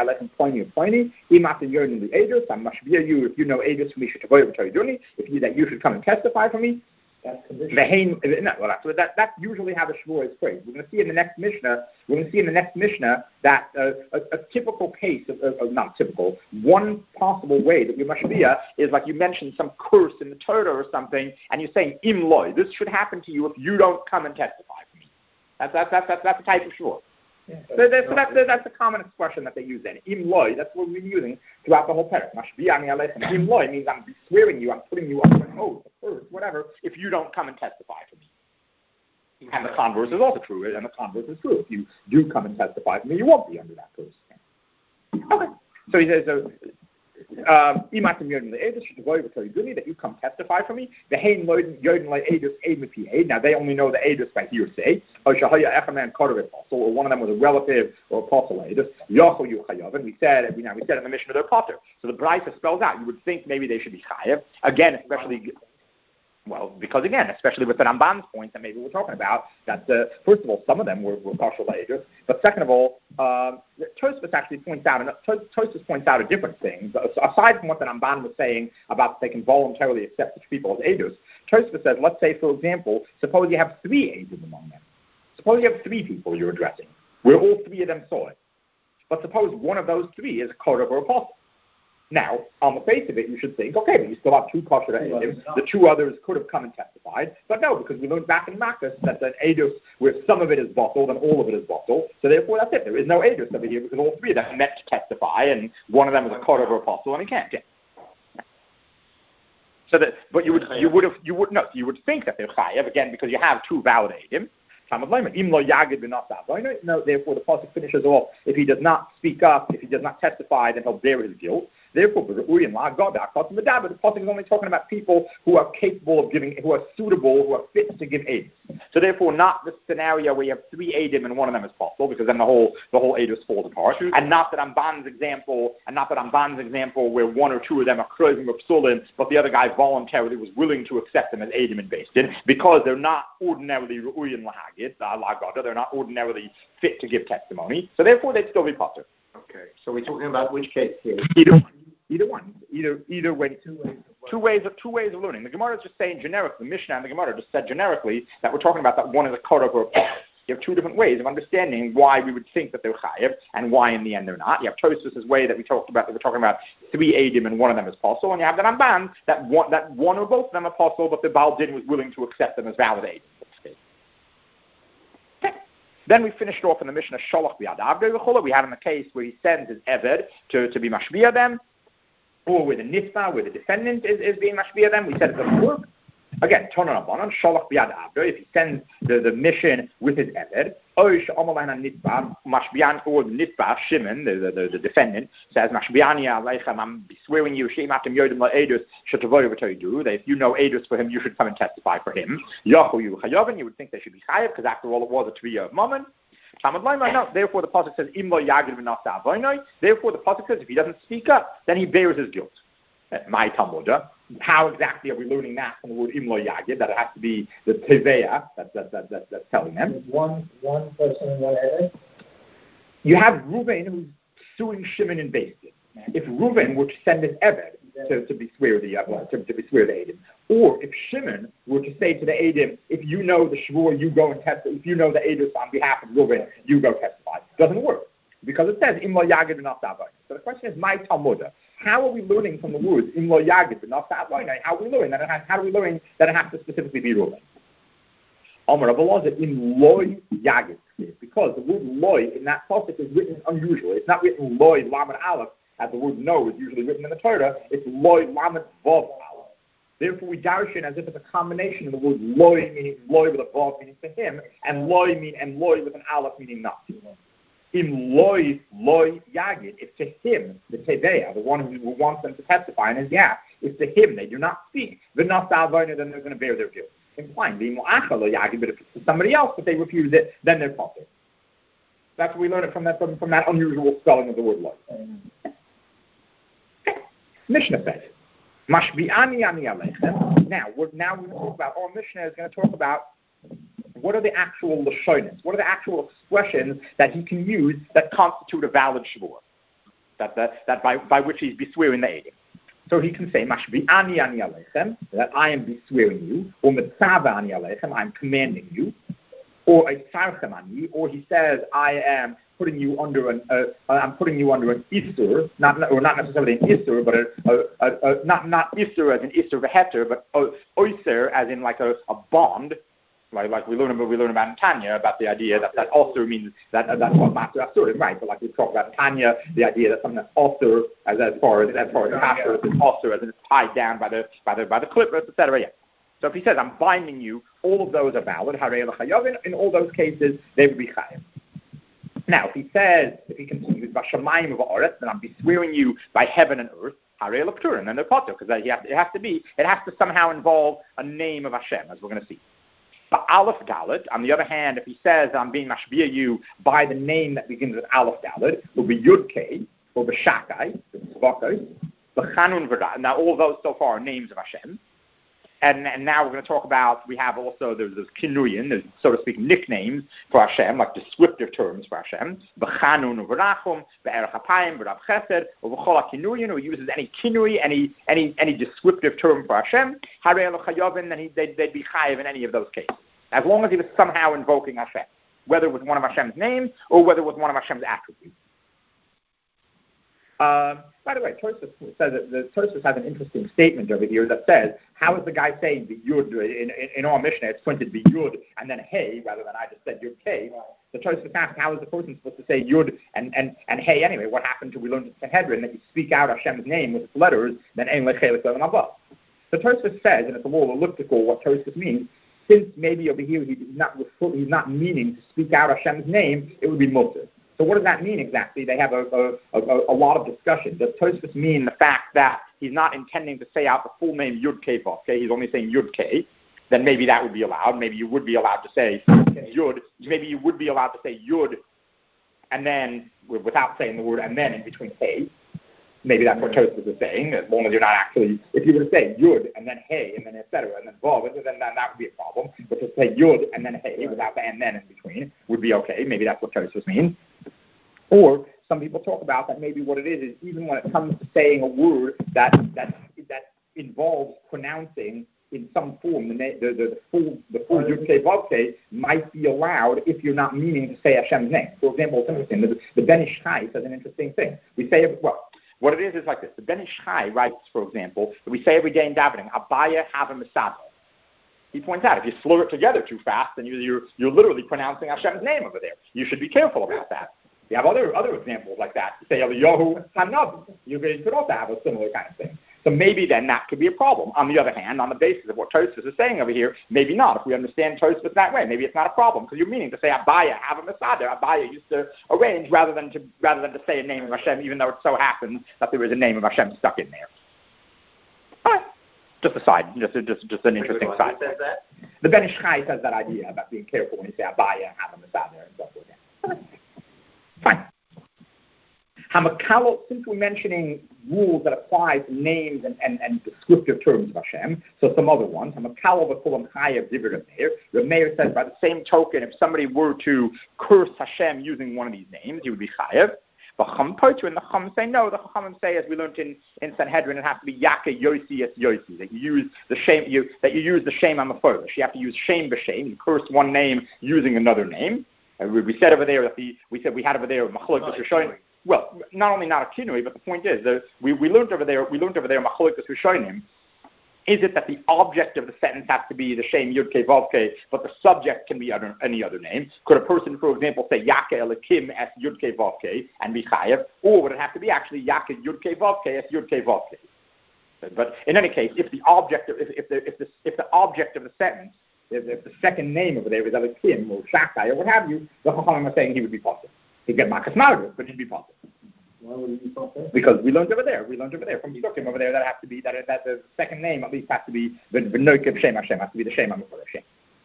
you if you know Eidos from me that you should come and testify for me. That's condition. That's usually how the shvur is phrased. We're going to see in the next Mishnah that a typical case of not typical, one possible way that you mashbiya is like you mentioned some curse in the Torah or something, and you're saying im loy. This should happen to you if you don't come and testify for me. That's a type of shvur. Yeah, that's a common expression that they use then. Im loy, that's what we've been using throughout the whole parak. Mashbi'ani aleichem. Im loy means I'm swearing you, I'm putting you up an oath, whatever, if you don't come and testify for me. And the converse is also true, and the converse is true. If you do come and testify for me, you won't be under that curse. Okay. So he says, that you come testify for me. Now they only know the edus by hearsay. Or one of them was a relative or apostle edus. And we said in the Mishnah they're potter. So the Brisa spells out. You would think maybe they should be chayav again, especially with the Ramban's point that maybe we're talking about, that first of all, some of them were partial edus, but second of all, Tosfos actually points out a different thing. Aside from what the Ramban was saying about they can voluntarily accept such people as edus, Tosfos says, let's say, for example, suppose you have 3 edus among them. Suppose you have 3 people you're addressing, where all 3 of them saw it. But suppose one of those 3 is a Korov or apostle. Now, on the face of it, you should think, okay, but you still have 2 kosher edus. The 2 others could have come and testified, but no, because we learned back in Makkas that an edus where some of it is bottled and all of it is bottled, so therefore that's it. There is no edus over here because all 3 of them meant to testify, and one of them was a Korov or apostle, and he can't. Yeah. So that, but you would think that they're chayav again because you have 2 valid edim. No, therefore the pasuk finishes off. If he does not speak up, if he does not testify, then he'll bear his guilt. Therefore, the pasuk is only talking about people who are capable of giving, who are suitable, who are fit to give edus. So therefore, not the scenario where you have 3 edim and one of them is possible, because then the whole edus falls apart. And not that Ramban's example where 1 or 2 of them are krozim or psulim, but the other guy voluntarily was willing to accept them as edim and based in, because they're not ordinarily ru'uyin lahagid, they're not ordinarily fit to give testimony. So therefore, they'd still be potter. Okay, so we're talking about which case here? Either one. Either way. Two ways of learning. The Gemara is just saying generically. The Mishnah and the Gemara just said generically that we're talking about that one is a korov or a pot. You have two different ways of understanding why we would think that they're chayiv and why in the end they're not. You have Tosfos' way that we talked about, that we're talking about 3 edim and one of them is possible, and you have the Ramban that one or both of them are possible, but the Baal Din was willing to accept them as valid edim. Okay. Then we finished off in the Mishnah Sholach B'Yad Avdei. We had in the case where he sends his Eved to be mashbiya them, or with a nitba, where the defendant is being mashbiya them. We said it doesn't work. Again, Tonon Abanon, Sholach B'Yad Avdei, if he sends the mission with his Eved, Oish Omalana Nitba, Mashbiyan, or the Nitba, Shimon, the defendant, says, Mashbiyani Aleichem, I'm swearing you, Shem Atem Yodim La Edus, Shetavoy V'Toidu, that if you know Edus for him, you should come and testify for him. Yahu Yu Chayovin, you would think they should be Chayav, because after all, it was a 3-year moment. No, therefore the pasuk says, Imlo Yagid V'Nasa Avoinoi, therefore the pasuk says, if he doesn't speak up, then he bears his guilt. My Talmudah. How exactly are we learning that from the word Imlo Yagid? That it has to be the Teveya that's telling them. One person in one head. You have Reuven who's suing Shimon in Beis Din. If Reuven were to send his Eved to be swear the Edim, or if Shimon were to say to the Edim, if you know the Shvur, you go and testify. If you know the Edus on behalf of Reuven, you go testify. Doesn't work because it says Imlo Yagid V'Nasa. So the question is, my Talmudah. How are we learning from the words Imlo Yagid V'Nasa Avoinoi? How do we learn that it has to specifically be Reuven? Amar Rabbi Elazar in Loi Yagid, because the word Loi in that pasuk is written unusually. It's not written Loi Lamed Aleph as the word No is usually written in the Torah. It's Loi Lamed Vav Aleph. Therefore, we darshan as if it's a combination of the word Loi meaning Loi with a Vav meaning to him, and Loi with an Aleph meaning not to him. In Loi Yagid, if to him, the Teveya, the one who wants them to testify on his behalf, if to him they do not speak, then they're going to bear their guilt. Implying, but if it's to somebody else, if they refuse it, then they're punished. That's what we learn it from that unusual spelling of the word Loi. Mishnah says, Mashbi'ani ani aleichem. Now we're going to talk about, our Mishnah is going to talk about what are the actual lashonis? What are the actual expressions that he can use that constitute a valid shvur? That by which he's beswearing the edim. So he can say, Mashbi'ani ani aleichem, that I am beswearing you, or Mitzava ani aleichem, I'm commanding you, or Etzarchem ani, or he says, I am putting you under an isur, not necessarily an isur, but not isur as an isur v'heter, but oiser as in like a bond. Like we learn about in Tanya about the idea that also means that's what Master Asur is, right? But like we talk about in Tanya, the idea that something that's also as far as Asur is also as it's tied down by the clippers, etc. Yeah. So if he says I'm binding you, all of those are valid. Harei l'chayovin, in all those cases they would be chayav. Now if he continues Vashamayim v'aretz, then I'm beswearing you by heaven and earth. Harei l'kturim, then they're potter because it has to somehow involve a name of Hashem, as we're going to see. But Aleph Dalet, on the other hand, if he says, I'm being mashbiya you by the name that begins with Aleph Dalet, will be Yud Kei, or B'Shakai, B'Tzvakos, B'Chanun V'Ra. Now, all those so far are names of Hashem. And now we're going to talk about, we have also, there's Kinuyin, there's, so to speak, nicknames for Hashem, like descriptive terms for Hashem. B'Chanun V'Rachum, B'Erech HaPayim, B'Rav Chesed, or B'Chol HaKinuyin, who uses any Kinui, any descriptive term for Hashem. Harei L'Chayovin, then they'd be chayiv in any of those cases. As long as he was somehow invoking Hashem, whether it was one of Hashem's names or whether it was one of Hashem's attributes. By the way, Tosfos says that Tosfos has an interesting statement over here that says, how is the guy saying the Yud, in our Mishnah it's printed the Yud and then Hey, rather than I just said Yud K. The Tosfos asks, how is the person supposed to say Yud and Hey anyway? What happened to, we learned in Sanhedrin, that you speak out Hashem's name with its letters, then Ein Lechei L'Seven Above. So Tosfos says, and it's a little elliptical what Tosfos means, since maybe over here he's not meaning to speak out Hashem's name, it would be mutter. So what does that mean exactly? They have a lot of discussion. Does Tosfos mean the fact that he's not intending to say out the full name Yud Kei Vav Kei, he's only saying Yud Kei? Then maybe that would be allowed. Maybe you would be allowed to say Yud. Maybe you would be allowed to say Yud, and then without saying the word and then in between Hey. Maybe that's what Tosfos is saying, as long as you're not actually, if you were to say Yud and then Hey and then etc. and then Vav, then that would be a problem. But to say Yud and then Hey without the and then in between would be okay. Maybe that's what Tosfos means. Or some people talk about that maybe what it is even when it comes to saying a word that involves pronouncing in some form the full Yud Kei Vav Kei might be allowed if you're not meaning to say Hashem's name. For example, it's interesting. The Ben Ish Chai says an interesting thing. We say, well, what it is like this. The Ben Ish Chai writes, for example, that we say every day in davening, Abaya Hava Masada. He points out if you slur it together too fast, then you're literally pronouncing Hashem's name over there. You should be careful about that. You have other examples like that. You say Eliyahu Hanav. You could also have a similar kind of thing. So maybe then that could be a problem. On the other hand, on the basis of what Tosfos is saying over here, maybe not. If we understand Tosfos that way, maybe it's not a problem because you're meaning to say Abaya, have a Masada. Abaya used to arrange rather than to say a name of Hashem, even though it so happens that there is a name of Hashem stuck in there. All right. Just a side, just an interesting side. The Ben Ish Chai says that idea about being careful when you say Abaya, have a Masada, and so forth. Fine. Hamakalo, since we're mentioning rules that apply to names and descriptive terms of Hashem, so some other ones. Hamakalo v'kulam chayev divrei Reb Meir. Reb Meir says by the same token, if somebody were to curse Hashem using one of these names, he would be chayev. But Chum Potu and the Chum say no. The Chum say, as we learned in Sanhedrin, it has to be Yaka Yosi es Yosi. That you use the shame. That you use the shame on the further. You have to use shame b'shame. You curse one name using another name. We said over there that we had over there Machlokes Rishonim. Well, not only not a kinui, but the point is that we learned over there Machlokes Rishonim. Is it that the object of the sentence has to be the shame Yud Kei Vav Kei, but the subject can be any other name? Could a person, for example, say Yaka Elikim es Yud Kei Vav Kei and be chayev, or would it have to be actually Yaka Yud Kei Vav Kei es Yud Kei Vav Kei? But in any case, if the object of the sentence, if the second name over there is Elikim or Shakai or what have you, the Chachamim are saying he would be possible. He'd get Makas Marduk, but he'd be possible. Why would it be possible? Because we learned over there from Sukkim over there that has to be that the second name at least has to be the Noikev Shem Hashem, has to be the Shem Hamukol Hashem.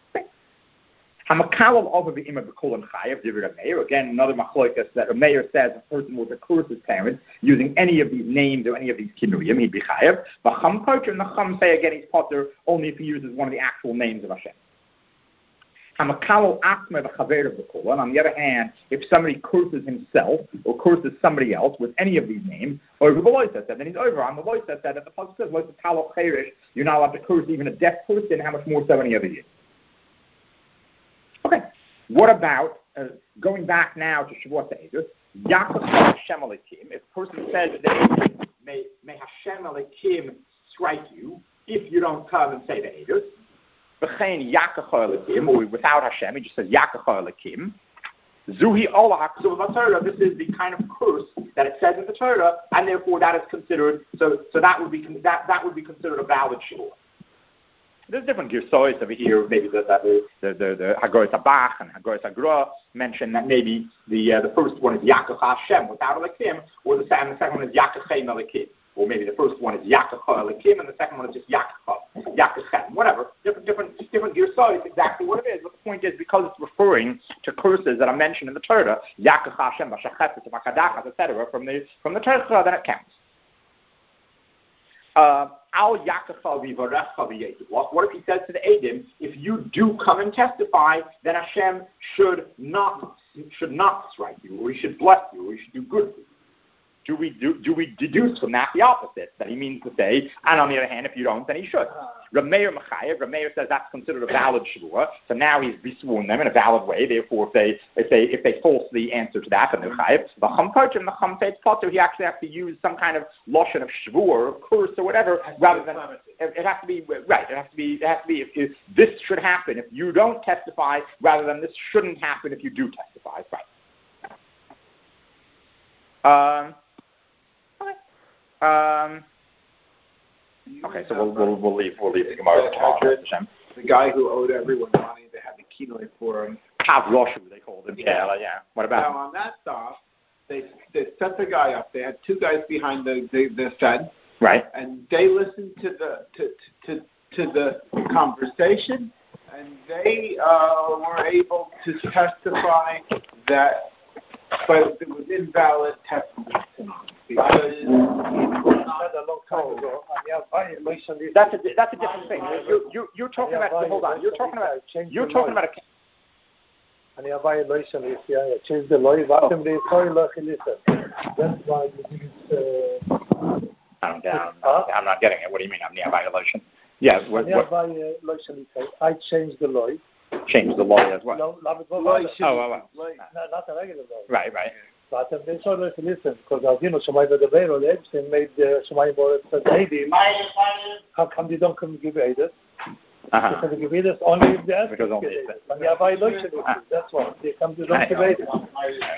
Hamakalav over the Imam B'Kol Chayev Divrei Meir. Again, another machlokes that a mayor says a person was to curse his parents using any of these names or any of these kinuyim, he'd be chayev. But Chum Poter and the Chum say again he's potter only if he uses one of the actual names of Hashem. Hamakalo Akme the Chaver of the Kol. And on the other hand, if somebody curses himself or curses somebody else with any of these names, or the Beloisa said, then he's over. On the Beloisa said that the pasuk says, "Lois Talo Cherish," you're not allowed to curse even a deaf person. How much more so any other year? Okay. What about going back now to Shavuot Eidos? Yaakov Hashem Alekim. If a person says that may Hashem Alekim strike you if you don't come and say the Eidos. B'chein Yaakov Alekim, or without Hashem, he just says Yaakov Alekim. Zuhi Olak. So in the Torah, this is the kind of curse that it says in the Torah, and therefore that is considered. So that would be considered a valid shur. There's different girsois over here. Maybe the Hagoras Abach and Hagoras Agra mention that maybe the first one is Yaakov Hashem without Alekim, or the second one is Yaakov Chaim Alekim, or maybe the first one is Yaakov Alekim and the second one is just Yaakov Chaim. Whatever, different girsois. Exactly what it is. But the point is because it's referring to curses that are mentioned in the Torah, Yaakov Hashem, Bashachet, Bakadachas, etc. From the Torah, then it counts. What if he says to the Eidim, if you do come and testify, then Hashem should not strike you, or he should bless you, or he should do good for you? Do we deduce from that the opposite, that he means to say, and on the other hand, if you don't, then he should? Reb Meir Mechayev, Reb Meir says that's considered a valid shvua, so now he's besworn them in a valid way. Therefore, if they falsely answer to that, then they're chayev. The Chum Poter and the Chum say it's potter, he actually has to use some kind of loshon of shvua or curse or whatever, rather than it has to be right. It has to be if this should happen if you don't testify, rather than this shouldn't happen if you do testify. Right. Okay, so we'll leave the Gemara tomorrow. The guy who owed everyone money, they had the kinoi for him. Kav Roshu, they called him. Yeah. What about? Now on that stuff, they set the guy up. They had two guys behind the fence. Right. And they listened to the conversation, and they were able to testify that, but it was invalid testimony. Because that's a different thing. You're talking about. Hold on. You're talking about. And you have violation if you change the law. You want them to say, listen. That's why you didn't. I'm not getting it. What do you mean? I'm near violation. Yeah. What violation? I changed the law. Change the law as well. No, not the law. Not the regular law. Right. But they said, listen, because Shemai Vedavero, the Epstein made Shemai Boret said, Eidim. How come you don't come give Eidim? Because they give Eidim only if they ask you to give Eidim. And you have violation. That's why they come to don't give Eidim.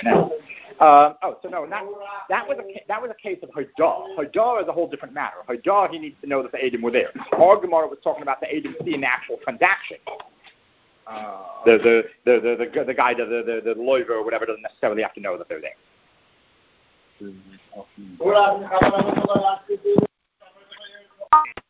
That was a case of Hadar. Hadar is a whole different matter. Hadar, he needs to know that the Eidim were there. Our Gemara was talking about the Eidim seeing the actual transaction. The guy, the lawyer or whatever, doesn't necessarily have to know that they're there.